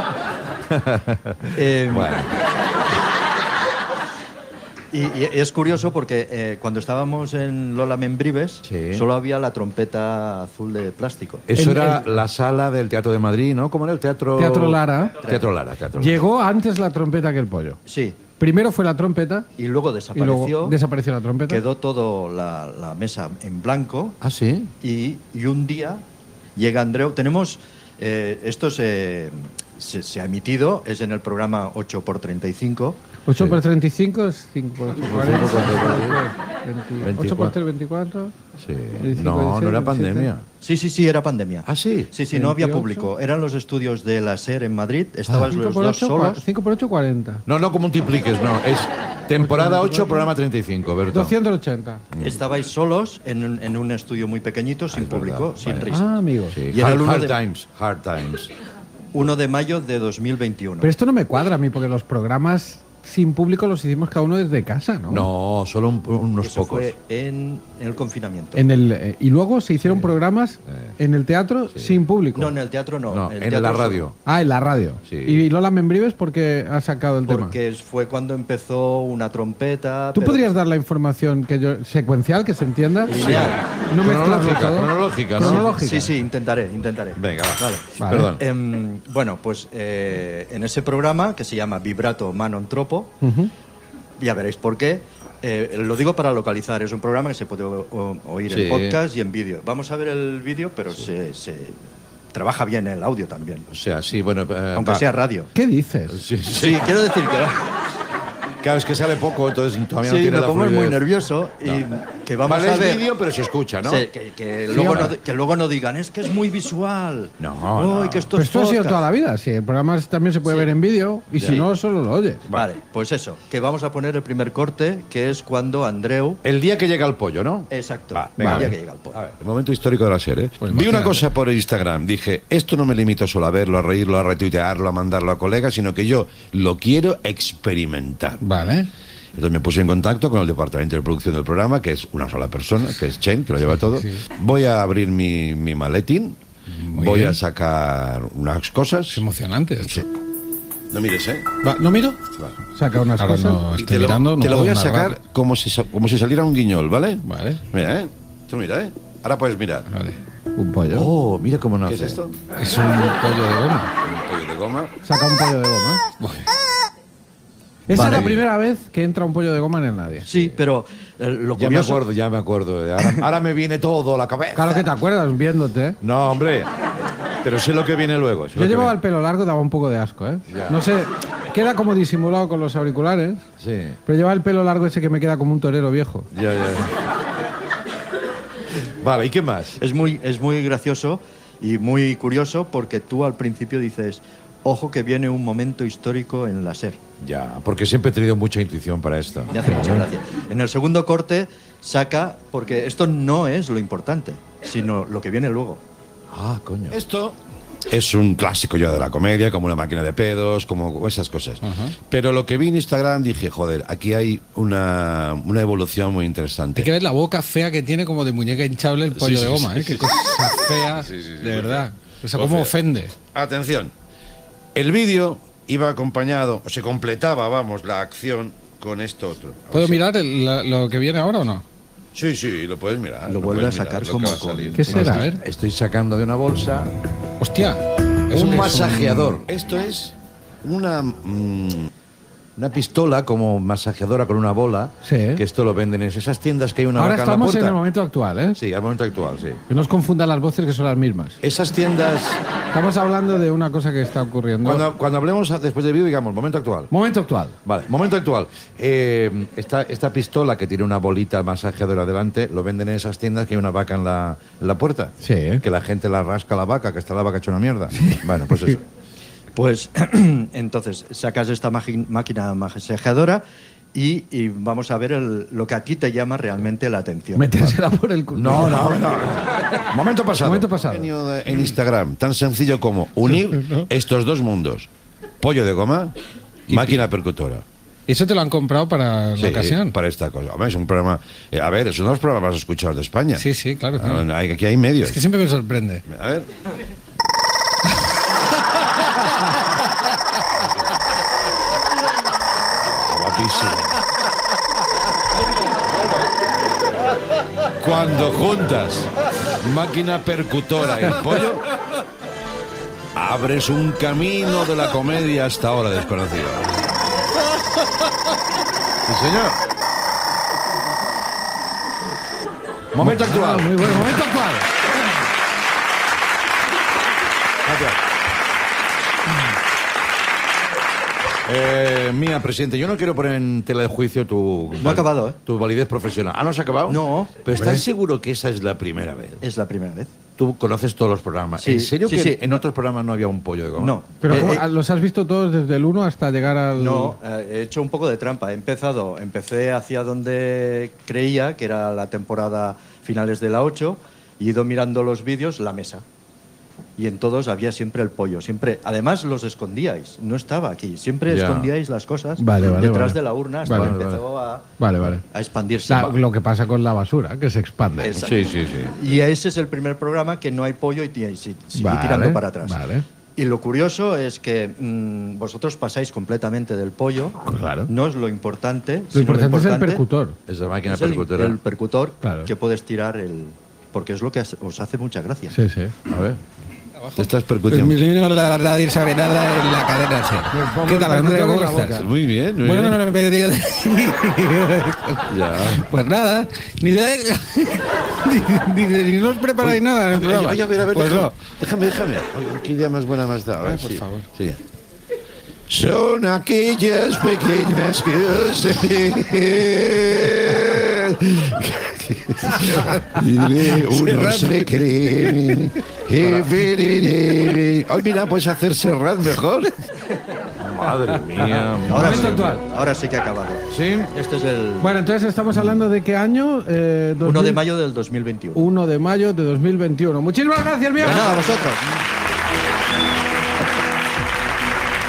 [SPEAKER 2] Bueno.
[SPEAKER 6] Y es curioso porque cuando estábamos en Lola Membrives
[SPEAKER 2] Sí.
[SPEAKER 6] solo había la trompeta azul de plástico.
[SPEAKER 2] Eso era la sala del Teatro de Madrid, ¿no? ¿Cómo era el teatro?
[SPEAKER 3] Teatro Lara.
[SPEAKER 2] Teatro Lara.
[SPEAKER 3] Llegó antes la trompeta que el pollo.
[SPEAKER 6] Sí,
[SPEAKER 3] Primero fue la trompeta
[SPEAKER 6] y luego
[SPEAKER 3] y
[SPEAKER 6] desapareció.
[SPEAKER 3] luego desapareció la trompeta.
[SPEAKER 6] Quedó todo la mesa en blanco.
[SPEAKER 2] Ah, sí.
[SPEAKER 6] Y un día llega Andreu. Tenemos. Esto se ha emitido, es en el programa 8x35.
[SPEAKER 3] 8 por 35 es 5 por 8, 40. 8 por 3, 24.
[SPEAKER 2] Sí.
[SPEAKER 3] 25,
[SPEAKER 2] No, no
[SPEAKER 3] 26,
[SPEAKER 2] era pandemia.
[SPEAKER 6] Sí, era pandemia.
[SPEAKER 2] Ah, sí.
[SPEAKER 6] Sí, no había
[SPEAKER 3] 28.
[SPEAKER 6] público. Eran los estudios de la SER en Madrid. Estaban
[SPEAKER 3] 5
[SPEAKER 6] los
[SPEAKER 3] por
[SPEAKER 6] dos
[SPEAKER 3] 8,
[SPEAKER 6] solos.
[SPEAKER 3] 5 por 8, 40.
[SPEAKER 2] No multipliques, no. Es temporada 8, programa 35, Berto.
[SPEAKER 3] 280.
[SPEAKER 6] Estabais solos en un estudio muy pequeñito, sin público, sin
[SPEAKER 2] vale.
[SPEAKER 6] risa.
[SPEAKER 3] Ah, amigos.
[SPEAKER 2] Sí.
[SPEAKER 6] Y era el
[SPEAKER 2] Hard Times.
[SPEAKER 6] 1 de mayo de 2021.
[SPEAKER 3] Pero esto no me cuadra a mí, porque los programas sin público los hicimos cada uno desde casa, ¿no?
[SPEAKER 2] No, solo unos
[SPEAKER 6] Eso
[SPEAKER 2] pocos.
[SPEAKER 6] fue en el confinamiento.
[SPEAKER 3] Y luego se hicieron programas en el teatro sin público.
[SPEAKER 6] No, en el teatro no.
[SPEAKER 2] No,
[SPEAKER 6] el
[SPEAKER 2] en
[SPEAKER 6] teatro
[SPEAKER 2] la
[SPEAKER 6] solo.
[SPEAKER 2] radio.
[SPEAKER 3] Ah, en la radio.
[SPEAKER 2] Sí.
[SPEAKER 3] Y Lola Membrives, ¿por qué ha sacado el tema?
[SPEAKER 6] Porque fue cuando empezó una trompeta.
[SPEAKER 3] ¿Tú
[SPEAKER 6] pero-
[SPEAKER 3] podrías dar la información secuencial, que se entienda?
[SPEAKER 6] Lineal.
[SPEAKER 3] No mezclarlo
[SPEAKER 2] Cronológica,
[SPEAKER 3] todo.
[SPEAKER 2] cronológica, ¿no?
[SPEAKER 3] Cronológica.
[SPEAKER 6] Sí, intentaré.
[SPEAKER 2] Venga, va.
[SPEAKER 3] Vale.
[SPEAKER 2] Perdón.
[SPEAKER 6] Bueno, pues en ese programa que se llama Vibrato Manon Tropo,
[SPEAKER 3] Ujú.
[SPEAKER 6] ya veréis por qué. Lo digo para localizar, es un programa que se puede oír
[SPEAKER 2] Sí.
[SPEAKER 6] en podcast y en vídeo. Vamos a ver el vídeo, pero se trabaja bien el audio también,
[SPEAKER 2] O sea, sí, bueno.
[SPEAKER 6] aunque sea radio.
[SPEAKER 3] ¿Qué dices?
[SPEAKER 2] Sí,
[SPEAKER 6] Sí, quiero decir que
[SPEAKER 2] Claro, es que sale poco, entonces todavía no
[SPEAKER 6] sí,
[SPEAKER 2] tiene
[SPEAKER 6] me
[SPEAKER 2] la
[SPEAKER 6] pongo muy
[SPEAKER 2] fluidez.
[SPEAKER 6] nervioso y que vamos
[SPEAKER 2] Vale,
[SPEAKER 6] a
[SPEAKER 2] es
[SPEAKER 6] ver.
[SPEAKER 2] vídeo, pero se escucha, ¿no?
[SPEAKER 6] Sí, que luego no digan, es que es muy visual.
[SPEAKER 2] No,
[SPEAKER 6] Uy, que esto
[SPEAKER 3] Pero
[SPEAKER 6] es
[SPEAKER 3] esto ha sido
[SPEAKER 6] podcast.
[SPEAKER 3] toda la vida. Sí, el programa también se puede ver en vídeo y si no, solo lo oyes.
[SPEAKER 6] Vale, pues eso, que vamos a poner el primer corte, que es cuando Andreu...
[SPEAKER 2] El día que llega el pollo, ¿no?
[SPEAKER 6] Exacto,
[SPEAKER 2] venga,
[SPEAKER 6] el día
[SPEAKER 2] vale.
[SPEAKER 6] que llega el pollo.
[SPEAKER 2] A ver, el momento histórico de la serie.
[SPEAKER 3] Pues
[SPEAKER 2] Vi una
[SPEAKER 3] imagínate.
[SPEAKER 2] cosa por Instagram. Dije, esto no me limito solo a verlo, a reírlo, a retuitearlo, a mandarlo a colegas, sino que yo lo quiero experimentar.
[SPEAKER 3] Vale.
[SPEAKER 2] Entonces me puse en contacto con el departamento de producción del programa, que es una sola persona, que es Chen, que lo lleva todo. Voy a abrir mi maletín
[SPEAKER 7] Muy
[SPEAKER 2] voy
[SPEAKER 7] bien.
[SPEAKER 2] a sacar unas cosas.
[SPEAKER 7] Es emocionante esto.
[SPEAKER 2] Sí. No mires, ¿eh?
[SPEAKER 3] Va, ¿no miro?
[SPEAKER 2] Vale.
[SPEAKER 3] Saca unas
[SPEAKER 7] Ahora
[SPEAKER 3] cosas.
[SPEAKER 7] no
[SPEAKER 2] Y
[SPEAKER 7] estoy mirando, no
[SPEAKER 2] te lo
[SPEAKER 7] puedo
[SPEAKER 2] voy a
[SPEAKER 7] narrar.
[SPEAKER 2] sacar como si saliera un guiñol, ¿vale?
[SPEAKER 7] Vale,
[SPEAKER 2] Mira, ¿eh? Tú mira, ¿eh? Ahora puedes mirar.
[SPEAKER 7] vale.
[SPEAKER 3] Un pollo.
[SPEAKER 2] Oh, mira cómo nace.
[SPEAKER 6] ¿Qué es esto?
[SPEAKER 7] Es un pollo de goma.
[SPEAKER 2] Un pollo de goma.
[SPEAKER 3] Saca un pollo de goma. Esa
[SPEAKER 6] Vale.
[SPEAKER 3] es la primera vez que entra un pollo de goma en el Nadie.
[SPEAKER 6] Sí, pero lo
[SPEAKER 2] Ya me
[SPEAKER 6] curioso...
[SPEAKER 2] acuerdo. Ahora me viene todo a la cabeza.
[SPEAKER 3] Claro que te acuerdas viéndote, ¿eh?
[SPEAKER 2] No, hombre. Pero sé lo que viene luego. sé lo
[SPEAKER 3] Yo
[SPEAKER 2] que
[SPEAKER 3] llevaba
[SPEAKER 2] viene.
[SPEAKER 3] el pelo largo, daba un poco de asco, ¿eh?
[SPEAKER 2] Ya.
[SPEAKER 3] No sé, queda como disimulado con los auriculares,
[SPEAKER 2] Sí.
[SPEAKER 3] pero lleva el pelo largo ese que me queda como un torero viejo.
[SPEAKER 2] Ya. Vale, ¿y qué más?
[SPEAKER 6] Es muy gracioso y muy curioso porque tú al principio dices, ojo que viene un momento histórico en la SER.
[SPEAKER 2] Ya, porque siempre he tenido mucha intuición para esto.
[SPEAKER 6] Me hace mucha gracia. En el segundo corte saca, porque esto no es lo importante, sino lo que viene luego.
[SPEAKER 2] Ah, coño. Esto es un clásico ya de la comedia, como una máquina de pedos, como esas cosas. Pero lo que vi en Instagram dije, joder, aquí hay una evolución muy interesante.
[SPEAKER 7] Hay que ver la boca fea que tiene como de muñeca hinchable el pollo
[SPEAKER 2] Sí,
[SPEAKER 7] de
[SPEAKER 2] sí,
[SPEAKER 7] goma,
[SPEAKER 2] sí,
[SPEAKER 7] ¿eh? Qué
[SPEAKER 2] sí.
[SPEAKER 7] cosa fea,
[SPEAKER 2] Sí,
[SPEAKER 7] de verdad. O sea,
[SPEAKER 2] Muy
[SPEAKER 7] cómo
[SPEAKER 2] fea.
[SPEAKER 7] ofende.
[SPEAKER 2] Atención, el vídeo iba acompañado, o se completaba, vamos, la acción con esto otro.
[SPEAKER 7] ¿Puedo mirar lo que viene ahora o no?
[SPEAKER 2] Sí, sí, lo puedes mirar.
[SPEAKER 6] Lo vuelve
[SPEAKER 2] puedes
[SPEAKER 6] a sacar
[SPEAKER 2] mirar, lo
[SPEAKER 6] como
[SPEAKER 2] que va a
[SPEAKER 6] con-
[SPEAKER 2] salir.
[SPEAKER 3] ¿Qué será? A ver.
[SPEAKER 2] Estoy sacando de una bolsa
[SPEAKER 7] Hostia. ¿eso
[SPEAKER 2] un
[SPEAKER 7] qué es?
[SPEAKER 2] masajeador. Esto es una pistola como masajeadora con una bola.
[SPEAKER 3] Sí.
[SPEAKER 2] Que esto lo venden en esas tiendas que hay una
[SPEAKER 3] Ahora
[SPEAKER 2] vaca en la
[SPEAKER 3] estamos en
[SPEAKER 2] puerta.
[SPEAKER 3] el momento actual, ¿eh?
[SPEAKER 2] Sí, al momento actual, sí.
[SPEAKER 3] Que no os confundan las voces que son las mismas.
[SPEAKER 2] Esas tiendas,
[SPEAKER 3] Estamos hablando de una cosa que está ocurriendo.
[SPEAKER 2] cuando hablemos después del vídeo, digamos, momento actual.
[SPEAKER 3] Momento actual.
[SPEAKER 2] Vale, momento actual. Esta pistola que tiene una bolita masajeadora delante, lo venden en esas tiendas que hay una vaca en la puerta.
[SPEAKER 3] Sí.
[SPEAKER 2] Que la gente la rasca a la vaca, que está la vaca hecha una mierda. Bueno, pues eso.
[SPEAKER 6] Pues entonces sacas esta máquina masajeadora y vamos a ver lo que a ti te llama realmente la atención.
[SPEAKER 3] Metérsela por el culo.
[SPEAKER 2] No. Momento pasado.
[SPEAKER 3] Momento pasado.
[SPEAKER 2] Genio en Instagram, tan sencillo como unir estos dos mundos. Pollo de goma, máquina percutora.
[SPEAKER 7] ¿Eso te lo han comprado para la
[SPEAKER 2] Sí,
[SPEAKER 7] ocasión?
[SPEAKER 2] para esta cosa. Hombre, es un programa... a ver, es uno de los programas más escuchados de España.
[SPEAKER 7] Sí, sí, claro. claro.
[SPEAKER 2] Aquí hay medios.
[SPEAKER 7] Es que siempre me sorprende.
[SPEAKER 2] A ver. Guapísimo. Cuando juntas máquina percutora y pollo, abres un camino de la comedia hasta ahora desconocido. Sí, señor. Momento actual.
[SPEAKER 3] Muy bueno, momento actual.
[SPEAKER 2] Mía, presidente, yo no quiero poner en tela de juicio
[SPEAKER 6] No ha acabado, ¿eh?
[SPEAKER 2] tu validez profesional. ¿Ah, no se ha acabado?
[SPEAKER 6] No.
[SPEAKER 2] Pero ¿estás seguro que esa es la primera vez?
[SPEAKER 6] Es la primera vez.
[SPEAKER 2] Tú conoces todos los programas.
[SPEAKER 6] Sí,
[SPEAKER 2] ¿En serio
[SPEAKER 6] sí,
[SPEAKER 2] que
[SPEAKER 6] sí.
[SPEAKER 2] en otros programas no había un pollo de goma?
[SPEAKER 6] No.
[SPEAKER 3] Pero ¿cómo?
[SPEAKER 6] Eh,
[SPEAKER 3] ¿Los has visto todos desde el 1 hasta llegar al...?
[SPEAKER 6] No, he hecho un poco de trampa. Empecé hacia donde creía, que era la temporada finales de la 8, y he ido mirando los vídeos, la mesa. Y en todos había siempre el pollo, siempre. Además los escondíais, no estaba aquí. Siempre
[SPEAKER 2] Ya.
[SPEAKER 6] escondíais las cosas
[SPEAKER 3] Vale,
[SPEAKER 6] detrás
[SPEAKER 3] vale.
[SPEAKER 6] de la urna hasta
[SPEAKER 3] Vale,
[SPEAKER 6] que empezó
[SPEAKER 3] Vale, vale.
[SPEAKER 6] a expandirse.
[SPEAKER 3] Lo que pasa con la basura, que se expande.
[SPEAKER 6] Exacto.
[SPEAKER 2] Sí, sí, sí.
[SPEAKER 6] Y ese es el primer programa que no hay pollo y sigue
[SPEAKER 3] Vale,
[SPEAKER 6] tirando para atrás.
[SPEAKER 3] Vale.
[SPEAKER 6] Y lo curioso es que vosotros pasáis completamente del pollo.
[SPEAKER 3] Claro.
[SPEAKER 6] No es lo importante.
[SPEAKER 3] Lo
[SPEAKER 6] sino
[SPEAKER 3] importante es el percutor.
[SPEAKER 2] Esa máquina
[SPEAKER 6] Es el
[SPEAKER 2] percutora.
[SPEAKER 6] percutor
[SPEAKER 3] Claro.
[SPEAKER 6] que puedes tirar porque es lo que os hace mucha gracia.
[SPEAKER 3] Sí, sí.
[SPEAKER 2] A ver. Te estás
[SPEAKER 7] Pues
[SPEAKER 2] percutiendo.
[SPEAKER 7] mi niño la verdad ir sabe nada en la cadena SER. ¿Qué tal, Andrea? ¿Cómo estás?
[SPEAKER 2] Muy bien, muy
[SPEAKER 7] Bueno,
[SPEAKER 2] bien.
[SPEAKER 7] no me digas.
[SPEAKER 2] Ya.
[SPEAKER 7] Pues nada, ni os preparáis nada en el programa.
[SPEAKER 2] Oye, a ver,
[SPEAKER 7] Pues no.
[SPEAKER 2] déjame. Oye, ¿qué idea más buena me has dado? A ver,
[SPEAKER 7] por
[SPEAKER 2] sí.
[SPEAKER 7] favor.
[SPEAKER 2] Sí. Son aquellas pequeñas uno se cree que ay, mira, puedes hacer Serrat mejor. Madre mía.
[SPEAKER 3] Momento actual.
[SPEAKER 6] Ahora sí que ha acabado.
[SPEAKER 2] Sí.
[SPEAKER 6] Este es el
[SPEAKER 3] Bueno, entonces estamos hablando de qué año?
[SPEAKER 6] 1 de mayo del 2021.
[SPEAKER 3] 1 de mayo de 2021. Muchísimas gracias, viejo.
[SPEAKER 6] De nada, a vosotros.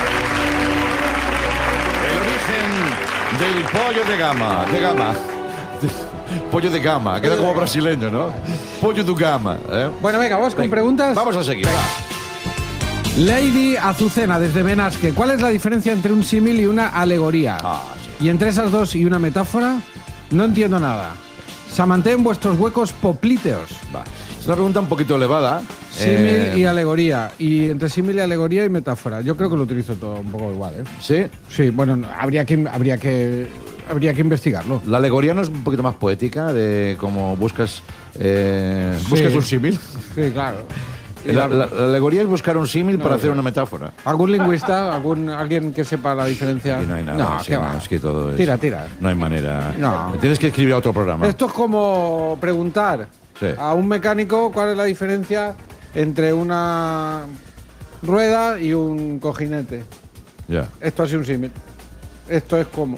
[SPEAKER 2] El origen del pollo de gama. Pollo de gama, queda como brasileño, ¿no? Pollo de gama, ¿eh?
[SPEAKER 3] Bueno, venga, vamos con preguntas.
[SPEAKER 2] Vamos a seguir. Va.
[SPEAKER 3] Lady Azucena, desde Benasque. ¿Cuál es la diferencia entre un símil y una alegoría?
[SPEAKER 2] Sí.
[SPEAKER 3] Y entre esas dos y una metáfora, no entiendo nada. Samanté en vuestros huecos poplíteos.
[SPEAKER 2] Va. Es una pregunta un poquito elevada.
[SPEAKER 3] Símil y alegoría. Y entre símil y alegoría y metáfora. Yo creo que lo utilizo todo un poco igual, ¿eh?
[SPEAKER 2] ¿Sí?
[SPEAKER 3] Sí, bueno, habría que investigarlo.
[SPEAKER 2] La alegoría no es un poquito más poética, de cómo buscas un símil.
[SPEAKER 3] Sí, claro. Y
[SPEAKER 2] La alegoría es buscar un símil para hacer una metáfora.
[SPEAKER 3] ¿Algún lingüista? ¿Alguien que sepa la diferencia?
[SPEAKER 2] Y no hay nada.
[SPEAKER 3] No,
[SPEAKER 2] sí,
[SPEAKER 3] ¿qué
[SPEAKER 2] no,
[SPEAKER 3] va?
[SPEAKER 2] es que todo es...
[SPEAKER 3] Tira.
[SPEAKER 2] No hay manera.
[SPEAKER 3] No.
[SPEAKER 2] Tienes que escribir a otro programa.
[SPEAKER 3] Esto es como preguntar
[SPEAKER 2] Sí.
[SPEAKER 3] a un mecánico cuál es la diferencia entre una rueda y un cojinete.
[SPEAKER 2] Ya.
[SPEAKER 3] Esto es un símil. Esto es como.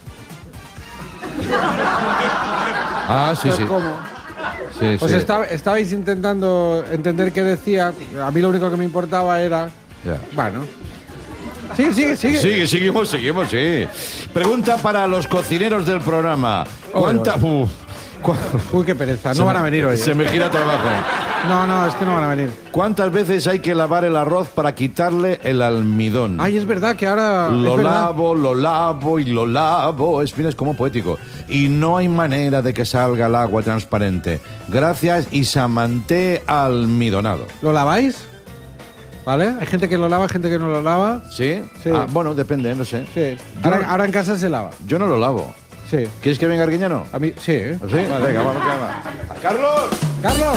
[SPEAKER 2] Ah, sí,
[SPEAKER 3] Esto
[SPEAKER 2] sí.
[SPEAKER 3] es como.
[SPEAKER 2] Sí,
[SPEAKER 3] Pues
[SPEAKER 2] sí.
[SPEAKER 3] estabais intentando entender qué decía. A mí lo único que me importaba era.
[SPEAKER 2] Ya.
[SPEAKER 3] Bueno. Sigue.
[SPEAKER 2] Seguimos, sí. Pregunta para los cocineros del programa. ¿Cuánta...
[SPEAKER 3] Uy, qué pereza. No van a venir hoy.
[SPEAKER 2] Se me gira trabajo.
[SPEAKER 3] No, es que no van a venir.
[SPEAKER 2] ¿Cuántas veces hay que lavar el arroz para quitarle el almidón?
[SPEAKER 3] Ay, es verdad que ahora.
[SPEAKER 2] Lo
[SPEAKER 3] es verdad.
[SPEAKER 2] lavo, lo lavo y lo lavo. Mira, es como poético. Y no hay manera de que salga el agua transparente. Gracias y Samanté almidonado.
[SPEAKER 3] ¿Lo laváis? ¿Vale? Hay gente que lo lava, hay gente que no lo lava.
[SPEAKER 2] ¿Sí?
[SPEAKER 3] Sí.
[SPEAKER 2] Ah, bueno, depende, no sé.
[SPEAKER 3] Sí.
[SPEAKER 2] Yo
[SPEAKER 3] Ahora en casa se lava.
[SPEAKER 2] Yo no lo lavo.
[SPEAKER 3] Sí.
[SPEAKER 2] ¿Quieres que venga Arguiñano?
[SPEAKER 3] A mí, sí, ¿eh?
[SPEAKER 2] ¿Sí? Venga, vamos. ¡Carlos!
[SPEAKER 3] ¡Carlos!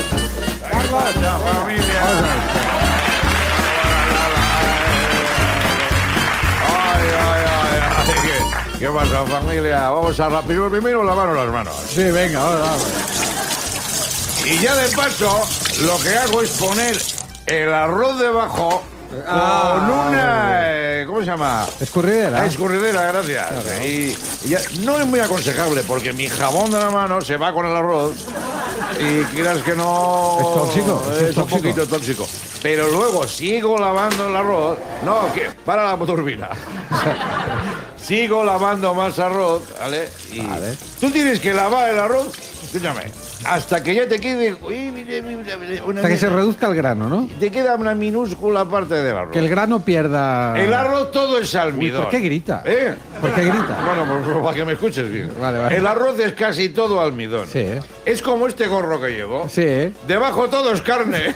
[SPEAKER 2] ¿Qué pasa, familia? Vamos a primero lavarnos las manos.
[SPEAKER 3] Sí, venga, vamos.
[SPEAKER 2] Y ya de paso, lo que hago es poner el arroz debajo con una... ¿cómo se llama?
[SPEAKER 3] Escurridera.
[SPEAKER 2] Escurridera, gracias. Y ya, no es muy aconsejable porque mi jabón de la mano se va con el arroz y quieras que no...
[SPEAKER 3] Es tóxico,
[SPEAKER 2] Es un poquito tóxico. Pero luego sigo lavando el arroz. No, que para la turbina. Sigo lavando más arroz, ¿vale? Y tú tienes que lavar el arroz, escúchame, hasta que ya te quede...
[SPEAKER 3] Hasta que se reduzca el grano, ¿no?
[SPEAKER 2] Te queda una minúscula parte del arroz.
[SPEAKER 3] Que el grano pierda...
[SPEAKER 2] El arroz todo es almidón.
[SPEAKER 3] ¿Por qué grita?
[SPEAKER 2] ¿Eh?
[SPEAKER 3] ¿Por qué grita?
[SPEAKER 2] Bueno, pues para que me escuches bien.
[SPEAKER 3] Vale.
[SPEAKER 2] El arroz es casi todo almidón.
[SPEAKER 3] Sí.
[SPEAKER 2] Es como este gorro que llevo.
[SPEAKER 3] Sí.
[SPEAKER 2] Debajo todo es carne.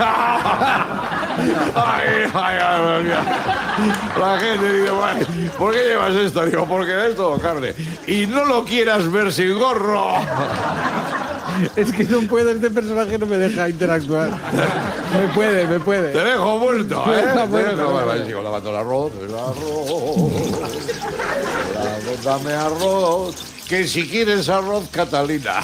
[SPEAKER 2] ay, la gente dice, bueno, ¿por qué llevas esto? Digo, porque es todo carne. Y no lo quieras ver sin gorro.
[SPEAKER 3] Es que no puedo, este personaje no me deja interactuar. Me puede.
[SPEAKER 2] Te dejo muerto, ¿eh?
[SPEAKER 3] Está
[SPEAKER 2] Te
[SPEAKER 3] muerto.
[SPEAKER 2] dejo, vale, sigo lavando el arroz. Dame arroz. Que si quieres arroz, Catalina.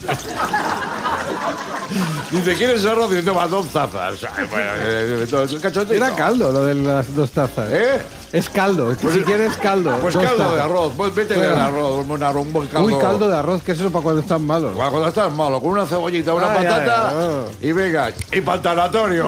[SPEAKER 2] Dice, ¿quieres arroz? Y toma 2 tazas. Ay, bueno, cachondeo.
[SPEAKER 3] Era caldo lo de las 2 tazas.
[SPEAKER 2] ¿Eh?
[SPEAKER 3] Es caldo, es que si quieres caldo.
[SPEAKER 2] Pues
[SPEAKER 3] 2
[SPEAKER 2] caldo de
[SPEAKER 3] tazas.
[SPEAKER 2] arroz. Pues métele el arroz. Un buen caldo.
[SPEAKER 3] Uy, caldo de arroz, que es eso para cuando están malos.
[SPEAKER 2] Cuando estás malo, con una cebollita, una
[SPEAKER 3] Ay,
[SPEAKER 2] patata
[SPEAKER 3] ay.
[SPEAKER 2] y venga, y pantanatorio.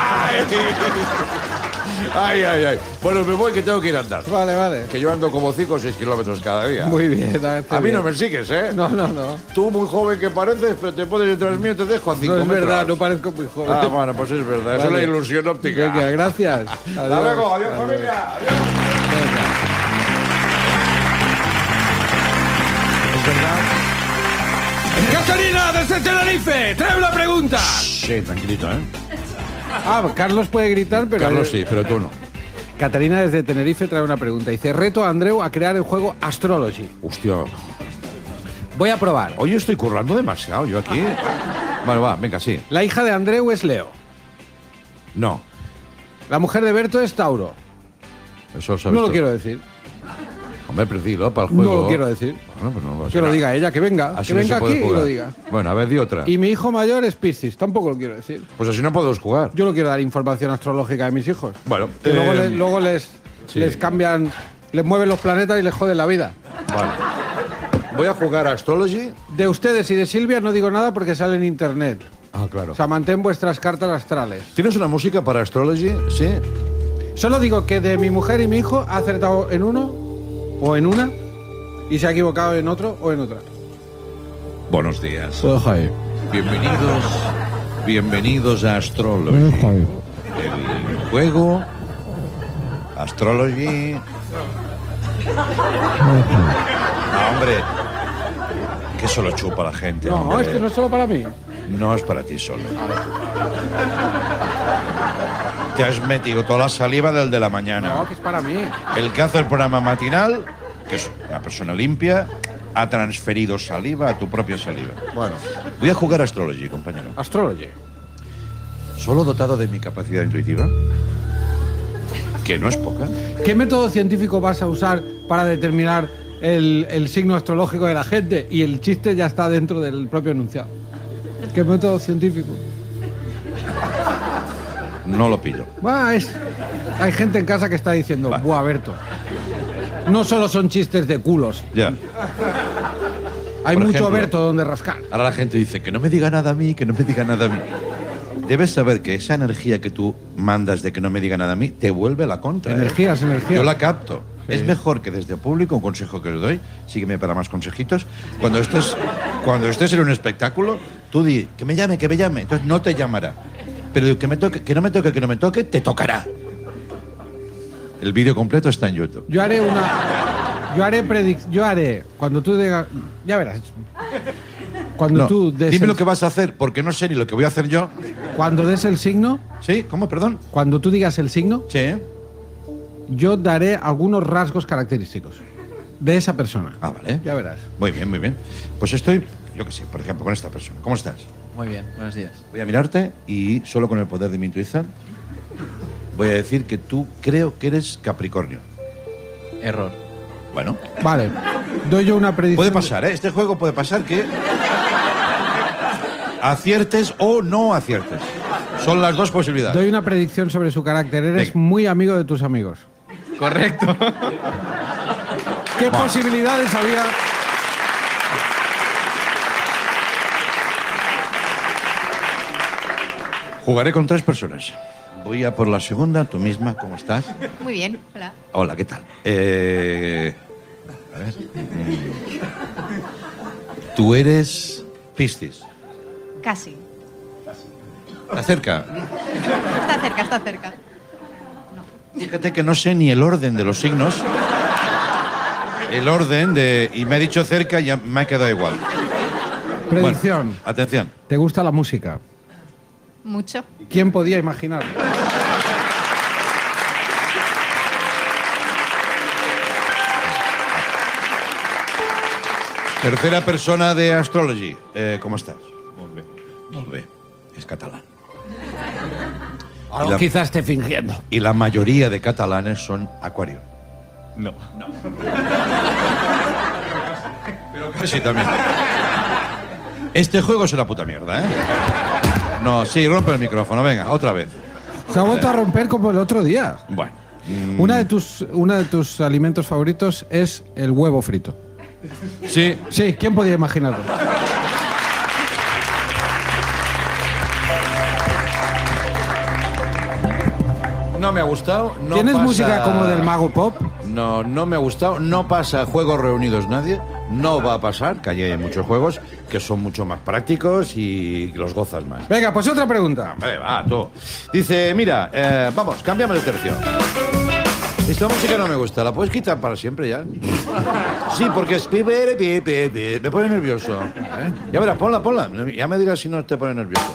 [SPEAKER 2] Ay. Bueno, me voy que tengo que ir a andar.
[SPEAKER 3] Vale.
[SPEAKER 2] Que yo ando como 5 o 6 kilómetros cada día.
[SPEAKER 3] Muy bien.
[SPEAKER 2] A mí no me sigues, ¿eh?
[SPEAKER 3] No.
[SPEAKER 2] Tú muy joven que pareces, pero te pones detrás mío y te dejo a 5
[SPEAKER 3] No es
[SPEAKER 2] metros.
[SPEAKER 3] verdad, no parezco muy joven.
[SPEAKER 2] Ah, bueno, pues es verdad. Eso es la
[SPEAKER 3] Vale.
[SPEAKER 2] ilusión óptica.
[SPEAKER 3] Venga, gracias.
[SPEAKER 2] Hasta luego. Adiós, familia. Adiós.
[SPEAKER 3] ¡Catarina, desde Tenerife! ¡Trae una pregunta!
[SPEAKER 2] Sí, tranquilito, ¿eh?
[SPEAKER 3] Ah, Carlos puede gritar, pero...
[SPEAKER 2] Carlos sí, pero tú no.
[SPEAKER 3] Catarina desde Tenerife trae una pregunta. Dice, reto a Andreu a crear el juego Astrology.
[SPEAKER 2] Hostia.
[SPEAKER 3] Voy a probar.
[SPEAKER 2] Hoy estoy currando demasiado, yo aquí. Bueno, va, venga, sí.
[SPEAKER 3] La hija de Andreu es Leo.
[SPEAKER 2] No,
[SPEAKER 3] La mujer de Berto es Tauro.
[SPEAKER 2] eso lo sabes
[SPEAKER 3] No lo
[SPEAKER 2] tú.
[SPEAKER 3] quiero decir.
[SPEAKER 2] Hombre, preciso, para el juego.
[SPEAKER 3] No lo quiero decir.
[SPEAKER 2] Bueno, pues no,
[SPEAKER 3] Que lo diga ella, que venga.
[SPEAKER 2] Así
[SPEAKER 3] Que
[SPEAKER 2] no
[SPEAKER 3] venga
[SPEAKER 2] se puede
[SPEAKER 3] aquí y
[SPEAKER 2] jugar.
[SPEAKER 3] lo diga.
[SPEAKER 2] Bueno, a ver, di otra.
[SPEAKER 3] Y mi hijo mayor es Piscis. Tampoco lo quiero decir.
[SPEAKER 2] Pues así no podemos jugar.
[SPEAKER 3] Yo no quiero dar información astrológica de mis hijos.
[SPEAKER 2] Bueno,
[SPEAKER 3] Que luego les
[SPEAKER 2] sí.
[SPEAKER 3] les cambian, les mueven los planetas y les joden la vida.
[SPEAKER 2] Vale. Voy a jugar a Astrology.
[SPEAKER 3] De ustedes y de Silvia no digo nada porque sale en internet.
[SPEAKER 2] Ah, claro.
[SPEAKER 3] O sea, mantén vuestras cartas astrales.
[SPEAKER 2] ¿Tienes una música para Astrology? Sí.
[SPEAKER 3] Solo digo que de mi mujer y mi hijo ha acertado en uno o en una y se ha equivocado en otro o en otra.
[SPEAKER 2] Buenos días.
[SPEAKER 3] Jaime.
[SPEAKER 2] Bienvenidos a Astrology. El juego Astrology. No, hombre, que solo chupa la gente.
[SPEAKER 3] No,
[SPEAKER 2] hombre.
[SPEAKER 3] esto no es solo para mí.
[SPEAKER 2] No es para ti solo. Te has metido toda la saliva del de la mañana.
[SPEAKER 3] No, que es para mí.
[SPEAKER 2] El que hace el programa matinal, que es una persona limpia, ha transferido saliva a tu propia saliva.
[SPEAKER 3] Bueno,
[SPEAKER 2] Voy a jugar a Astrology, compañero.
[SPEAKER 3] Astrology.
[SPEAKER 2] Solo dotado de mi capacidad intuitiva, que no es poca.
[SPEAKER 3] ¿Qué método científico vas a usar para determinar el signo astrológico de la gente? Y el chiste ya está dentro del propio enunciado. ¿Qué método científico?
[SPEAKER 2] No lo pillo.
[SPEAKER 3] Hay gente en casa que está diciendo,
[SPEAKER 2] Va.
[SPEAKER 3] buah, Berto, no solo son chistes de culos,
[SPEAKER 2] Ya.
[SPEAKER 3] hay
[SPEAKER 2] Por
[SPEAKER 3] mucho
[SPEAKER 2] ejemplo,
[SPEAKER 3] Berto donde rascar.
[SPEAKER 2] Ahora la gente dice que no me diga nada a mí, que no me diga nada a mí. Debes saber que esa energía que tú mandas de que no me diga nada a mí te vuelve la contra. ¿eh?
[SPEAKER 3] Energías.
[SPEAKER 2] Yo la capto.
[SPEAKER 3] Sí.
[SPEAKER 2] Es mejor que desde público, un consejo que os doy, sígueme para más consejitos, cuando estés en un espectáculo, tú di, que me llame, entonces no te llamará. Pero que no me toque, te tocará. El vídeo completo está en YouTube.
[SPEAKER 3] Yo haré, cuando tú digas, ya verás, cuando
[SPEAKER 2] No,
[SPEAKER 3] tú des
[SPEAKER 2] dime
[SPEAKER 3] el,
[SPEAKER 2] lo que vas a hacer, porque no sé ni lo que voy a hacer yo.
[SPEAKER 3] cuando des el signo,
[SPEAKER 2] ¿Sí? ¿Cómo? Perdón.
[SPEAKER 3] cuando tú digas el signo,
[SPEAKER 2] Sí.
[SPEAKER 3] yo daré algunos rasgos característicos de esa persona.
[SPEAKER 2] Ah, vale.
[SPEAKER 3] Ya verás.
[SPEAKER 2] Muy bien, muy bien. Pues estoy, yo qué sé, por ejemplo, con esta persona. ¿Cómo estás?
[SPEAKER 8] Muy bien, buenos días.
[SPEAKER 2] Voy a mirarte y solo con el poder de mi intuición voy a decir que tú creo que eres Capricornio.
[SPEAKER 8] Error.
[SPEAKER 2] Bueno,
[SPEAKER 3] Vale, doy yo una predicción.
[SPEAKER 2] puede pasar, ¿eh? Este juego puede pasar que aciertes o no aciertes. Son las dos posibilidades.
[SPEAKER 3] Doy una predicción sobre su carácter. Eres
[SPEAKER 2] Venga.
[SPEAKER 3] muy amigo de tus amigos.
[SPEAKER 8] Correcto.
[SPEAKER 3] ¿Qué posibilidades había?
[SPEAKER 2] Jugaré con 3 personas. Voy a por la segunda, tú misma, ¿cómo estás?
[SPEAKER 9] Muy bien, hola.
[SPEAKER 2] Hola, ¿qué tal? A ver. Tú eres Piscis.
[SPEAKER 9] Casi.
[SPEAKER 2] ¿Está cerca?
[SPEAKER 9] Está cerca, está cerca.
[SPEAKER 2] Fíjate que no sé ni el orden de los signos. El orden de... Y me ha dicho cerca y ya me ha quedado igual.
[SPEAKER 3] Predicción.
[SPEAKER 2] Bueno, atención.
[SPEAKER 3] ¿Te gusta la música?
[SPEAKER 9] Mucho.
[SPEAKER 3] ¿Quién podía imaginarlo?
[SPEAKER 2] Tercera persona de Astrology. ¿Cómo estás? Muy bien. Es catalán.
[SPEAKER 3] Algo
[SPEAKER 2] La-
[SPEAKER 3] quizás esté fingiendo.
[SPEAKER 2] Y la mayoría de catalanes son Acuario.
[SPEAKER 8] No.
[SPEAKER 2] Pero casi también. Este juego es una puta mierda, ¿eh? No, sí, rompe el micrófono. Venga, otra vez.
[SPEAKER 3] Se ha vuelto a romper como el otro día.
[SPEAKER 2] Bueno.
[SPEAKER 3] Una de tus alimentos favoritos es el huevo frito.
[SPEAKER 2] Sí,
[SPEAKER 3] Sí, ¿quién podía imaginarlo?
[SPEAKER 2] no me ha gustado. No
[SPEAKER 3] ¿Tienes
[SPEAKER 2] pasa-
[SPEAKER 3] música como del Mago Pop?
[SPEAKER 2] No, no me ha gustado. No pasa Juegos Reunidos nadie. No va a pasar, que hay muchos juegos que son mucho más prácticos y los gozas más.
[SPEAKER 3] Venga, pues otra pregunta.
[SPEAKER 2] Vale, va, tú. Dice, mira, vamos, cámbiame de tercio. Esta música no me gusta, ¿la puedes quitar para siempre ya? Sí, porque es... Me pone nervioso. ¿eh? Ya verás, ponla. Ya me dirás si no te pone nervioso.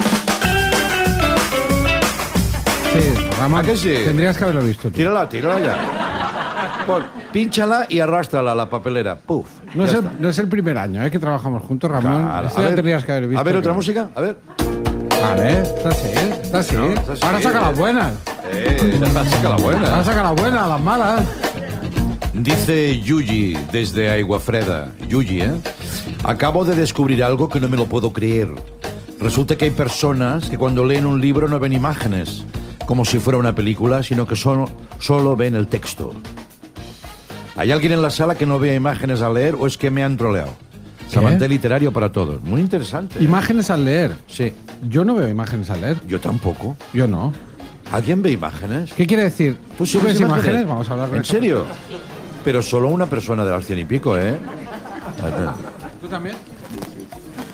[SPEAKER 3] Sí, Ramón,
[SPEAKER 2] ¿A que sí?
[SPEAKER 3] tendrías que haberlo visto tú.
[SPEAKER 2] Tírala ya. Pínchala y arrástrala a la papelera. Puf.
[SPEAKER 3] No
[SPEAKER 2] ya
[SPEAKER 3] es,
[SPEAKER 2] está.
[SPEAKER 3] no es el primer año que trabajamos juntos, Ramón.
[SPEAKER 2] Claro,
[SPEAKER 3] Esto ya tendrías que haber visto.
[SPEAKER 2] a ver, otra
[SPEAKER 3] ¿no?
[SPEAKER 2] música, a ver.
[SPEAKER 3] Vale, está así.
[SPEAKER 2] No, está así.
[SPEAKER 3] Ahora saca las buenas.
[SPEAKER 2] Saca la buena.
[SPEAKER 3] Ahora saca las buenas, las malas.
[SPEAKER 2] Dice Yuji desde Aiguafreda. Yuji, ¿eh? Acabo de descubrir algo que no me lo puedo creer. Resulta que hay personas que cuando leen un libro no ven imágenes, como si fuera una película, sino que solo ven el texto. ¿Hay alguien en la sala que no vea imágenes al leer o es que me han troleado? Samanté literario para todos. Muy interesante.
[SPEAKER 3] Imágenes al leer.
[SPEAKER 2] Sí.
[SPEAKER 3] Yo no veo imágenes al leer.
[SPEAKER 2] Yo tampoco.
[SPEAKER 3] Yo no.
[SPEAKER 2] ¿Alguien ve imágenes?
[SPEAKER 3] ¿Qué quiere decir?
[SPEAKER 2] ¿Tú
[SPEAKER 3] ¿Tú ves
[SPEAKER 2] ves
[SPEAKER 3] imágenes? Vamos a hablar con
[SPEAKER 2] ¿En
[SPEAKER 3] esta
[SPEAKER 2] serio? Pero solo una persona de las 100 y pico, ¿eh?
[SPEAKER 3] persona. ¿Tú también?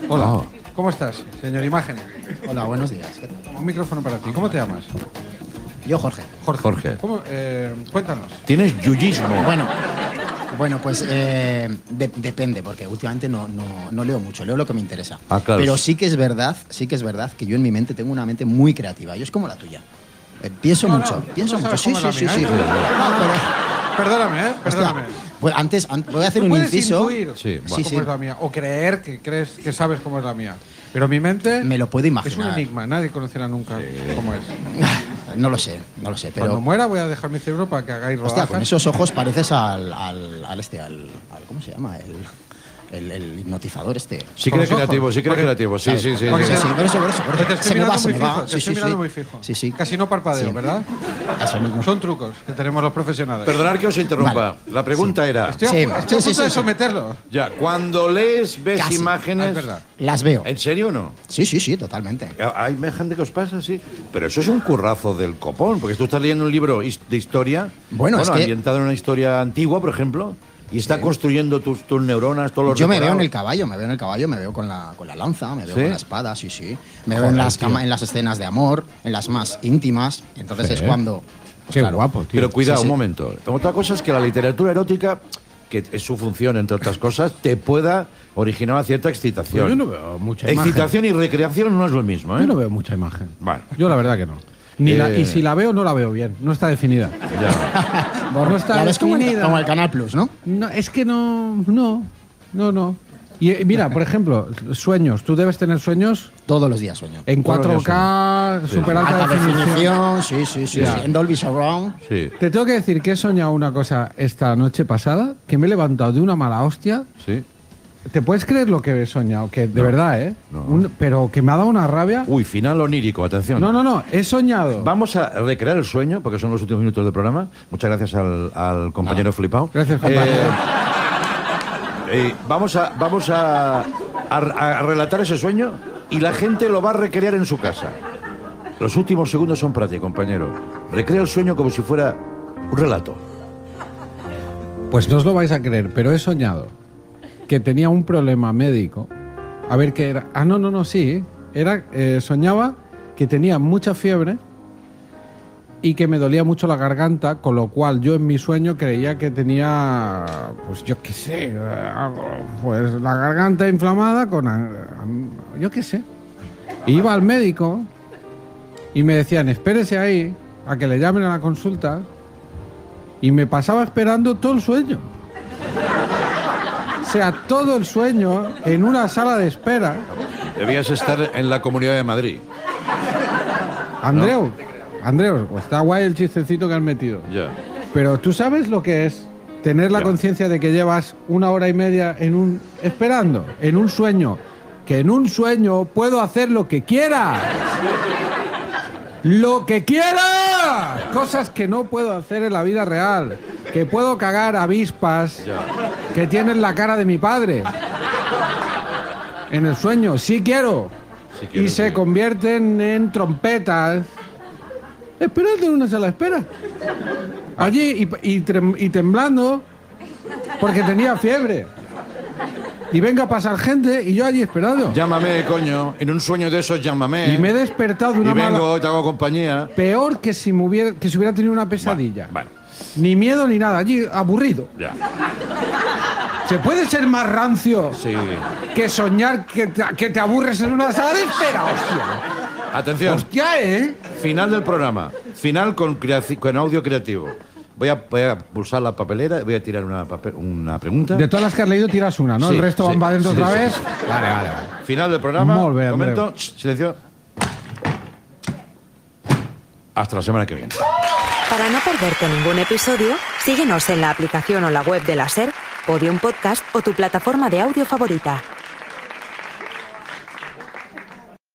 [SPEAKER 3] Hola. ¿Cómo estás, señor Imagen?
[SPEAKER 10] Hola, buenos días.
[SPEAKER 3] Un micrófono para ti. ¿Cómo te llamas?
[SPEAKER 10] Yo, Jorge.
[SPEAKER 2] Jorge.
[SPEAKER 3] ¿Cómo? Cuéntanos.
[SPEAKER 2] Tienes yuyismo.
[SPEAKER 10] Bueno, pues depende, porque últimamente no leo mucho, leo lo que me interesa.
[SPEAKER 2] Ah, claro.
[SPEAKER 10] Pero sí que es verdad que yo en mi mente tengo una mente muy creativa. Yo es como la tuya. Pienso mucho. Sí.
[SPEAKER 3] Perdóname, perdóname.
[SPEAKER 10] Pues antes voy a hacer un
[SPEAKER 3] puedes
[SPEAKER 10] inciso.
[SPEAKER 3] intuir
[SPEAKER 2] Sí,
[SPEAKER 3] cómo es la mía, o creer que crees que sabes cómo es la mía. Pero mi mente
[SPEAKER 10] Me lo puedo
[SPEAKER 3] es
[SPEAKER 10] imaginar.
[SPEAKER 3] un enigma, nadie conocerá nunca cómo es.
[SPEAKER 10] No lo sé,
[SPEAKER 3] Cuando
[SPEAKER 10] pero.
[SPEAKER 3] muera voy a dejar mi cerebro para que hagáis rodajas.
[SPEAKER 10] Hostia, con esos ojos pareces al ¿cómo se llama? El hipnotizador este.
[SPEAKER 2] Sí que eres creativo, sí que eres creativo. Sí, sí, sí.
[SPEAKER 3] Porque
[SPEAKER 2] sí.
[SPEAKER 10] Sí, por eso.
[SPEAKER 3] Te estoy mirando muy fijo, te
[SPEAKER 10] Sí,
[SPEAKER 3] estoy
[SPEAKER 10] sí,
[SPEAKER 3] mirando
[SPEAKER 10] sí.
[SPEAKER 3] muy fijo.
[SPEAKER 10] Sí.
[SPEAKER 3] Casi no parpadeo,
[SPEAKER 10] Sí.
[SPEAKER 3] ¿verdad?
[SPEAKER 10] Eso mismo.
[SPEAKER 3] Son trucos que tenemos los profesionales.
[SPEAKER 2] Perdonad que os interrumpa.
[SPEAKER 10] Vale.
[SPEAKER 2] La pregunta era,
[SPEAKER 3] Estoy a
[SPEAKER 10] Sí,
[SPEAKER 3] punto de
[SPEAKER 10] sí.
[SPEAKER 3] someterlo.
[SPEAKER 2] ya, cuando lees, ves
[SPEAKER 10] Casi.
[SPEAKER 3] Ah,
[SPEAKER 2] imágenes...
[SPEAKER 3] es verdad.
[SPEAKER 10] Las veo.
[SPEAKER 2] ¿En serio o no?
[SPEAKER 10] Sí, totalmente.
[SPEAKER 2] Hay gente que os pasa, sí. Pero eso es un currazo del copón, porque tú estás leyendo un libro de historia,
[SPEAKER 10] Bueno, es que-
[SPEAKER 2] ambientado en una historia antigua, por ejemplo, y está construyendo tus neuronas, todos los
[SPEAKER 10] Yo me veo en
[SPEAKER 2] decorados.
[SPEAKER 10] el caballo, me veo con la lanza, me veo
[SPEAKER 2] ¿Sí?
[SPEAKER 10] con la espada, sí. Me veo en las escenas de amor, en las más íntimas. Entonces es cuando. pues
[SPEAKER 3] Qué
[SPEAKER 10] claro.
[SPEAKER 3] guapo, tío.
[SPEAKER 2] Pero cuidado,
[SPEAKER 10] Sí, sí.
[SPEAKER 2] un momento. Otra cosa es que la literatura erótica, que es su función, entre otras cosas, te pueda originar una cierta excitación.
[SPEAKER 3] Pues yo no veo mucha imagen.
[SPEAKER 2] Excitación y recreación no es lo mismo, ¿eh?
[SPEAKER 3] Yo no veo mucha imagen.
[SPEAKER 2] Vale.
[SPEAKER 3] Yo la verdad que no. Y si la veo, no la veo bien. No está definida.
[SPEAKER 2] Ya.
[SPEAKER 3] No está
[SPEAKER 10] La ves como
[SPEAKER 3] definida.
[SPEAKER 10] el Canal Plus, ¿no?
[SPEAKER 3] No, es que no. Y mira, por ejemplo, sueños. Tú debes tener sueños
[SPEAKER 10] Todos los días sueño.
[SPEAKER 3] en
[SPEAKER 2] Todos los
[SPEAKER 3] 4K, super alta
[SPEAKER 10] Alta
[SPEAKER 3] definición.
[SPEAKER 10] definición, sí.
[SPEAKER 3] Ya.
[SPEAKER 10] En Dolby Surround.
[SPEAKER 2] Sí,
[SPEAKER 3] Te tengo que decir que he soñado una cosa esta noche pasada, que me he levantado de una mala hostia.
[SPEAKER 2] sí.
[SPEAKER 3] ¿Te puedes creer lo que he soñado? Que de verdad, ¿eh?
[SPEAKER 2] No.
[SPEAKER 3] Pero que me ha dado una rabia.
[SPEAKER 2] Uy, final onírico, atención.
[SPEAKER 3] No, he soñado.
[SPEAKER 2] Vamos a recrear el sueño, porque son los últimos minutos del programa. Muchas gracias al compañero flipao.
[SPEAKER 3] Gracias, compañero.
[SPEAKER 2] Vamos a relatar ese sueño y la gente lo va a recrear en su casa. Los últimos segundos son para ti, compañero. Recrea el sueño como si fuera un relato.
[SPEAKER 3] Pues no os lo vais a creer, pero he soñado que tenía un problema médico. A ver qué era. Sí. Soñaba que tenía mucha fiebre y que me dolía mucho la garganta, con lo cual yo en mi sueño creía que tenía, pues yo qué sé, pues la garganta inflamada yo qué sé. Iba al médico y me decían, espérese ahí a que le llamen a la consulta, y me pasaba esperando todo el sueño. O sea, todo el sueño en una sala de espera.
[SPEAKER 2] Debías estar en la Comunidad de Madrid.
[SPEAKER 3] Andreu, está guay el chistecito que has metido.
[SPEAKER 2] Ya.
[SPEAKER 3] Pero tú sabes lo que es tener la
[SPEAKER 2] Ya.
[SPEAKER 3] conciencia de que llevas 1 hora y media esperando, en un sueño. Que en un sueño puedo hacer lo que quiera. ¡Lo que quiera! Cosas que no puedo hacer en la vida real. Que puedo cagar avispas que tienen la cara de mi padre. En el sueño, sí quiero.
[SPEAKER 2] Sí quiero,
[SPEAKER 3] Y se
[SPEAKER 2] sí.
[SPEAKER 3] convierten en trompetas. Esperando en una sala de espera. Allí y temblando porque tenía fiebre. Y venga a pasar gente y yo allí esperando.
[SPEAKER 2] Llámame, coño. En un sueño de esos, llámame.
[SPEAKER 3] Y me he despertado de
[SPEAKER 2] Y
[SPEAKER 3] una
[SPEAKER 2] vengo,
[SPEAKER 3] mala...
[SPEAKER 2] te hago compañía.
[SPEAKER 3] Peor que si hubiera tenido una pesadilla.
[SPEAKER 2] Vale.
[SPEAKER 3] Ni miedo ni nada, allí aburrido.
[SPEAKER 2] Ya.
[SPEAKER 3] ¿Se puede ser más rancio
[SPEAKER 2] Sí.
[SPEAKER 3] que soñar que te aburres en una sala de espera? ¡Hostia!
[SPEAKER 2] Atención.
[SPEAKER 3] ¡Hostia, eh!
[SPEAKER 2] Final del programa. Final con audio creativo. Voy a pulsar la papelera, voy a tirar una pregunta.
[SPEAKER 3] De todas las que has leído tiras una, ¿no?
[SPEAKER 2] Sí,
[SPEAKER 3] El resto
[SPEAKER 2] sí,
[SPEAKER 3] van para adentro
[SPEAKER 2] sí,
[SPEAKER 3] otra
[SPEAKER 2] sí,
[SPEAKER 3] vez.
[SPEAKER 2] sí.
[SPEAKER 3] Vale.
[SPEAKER 2] Final del programa.
[SPEAKER 3] Molt bé,
[SPEAKER 2] Momento.
[SPEAKER 3] Andreu.
[SPEAKER 2] Silencio. Hasta la semana que viene.
[SPEAKER 1] Para no perderte ningún episodio, síguenos en la aplicación o la web de la SER, Podium Podcast o tu plataforma de audio favorita.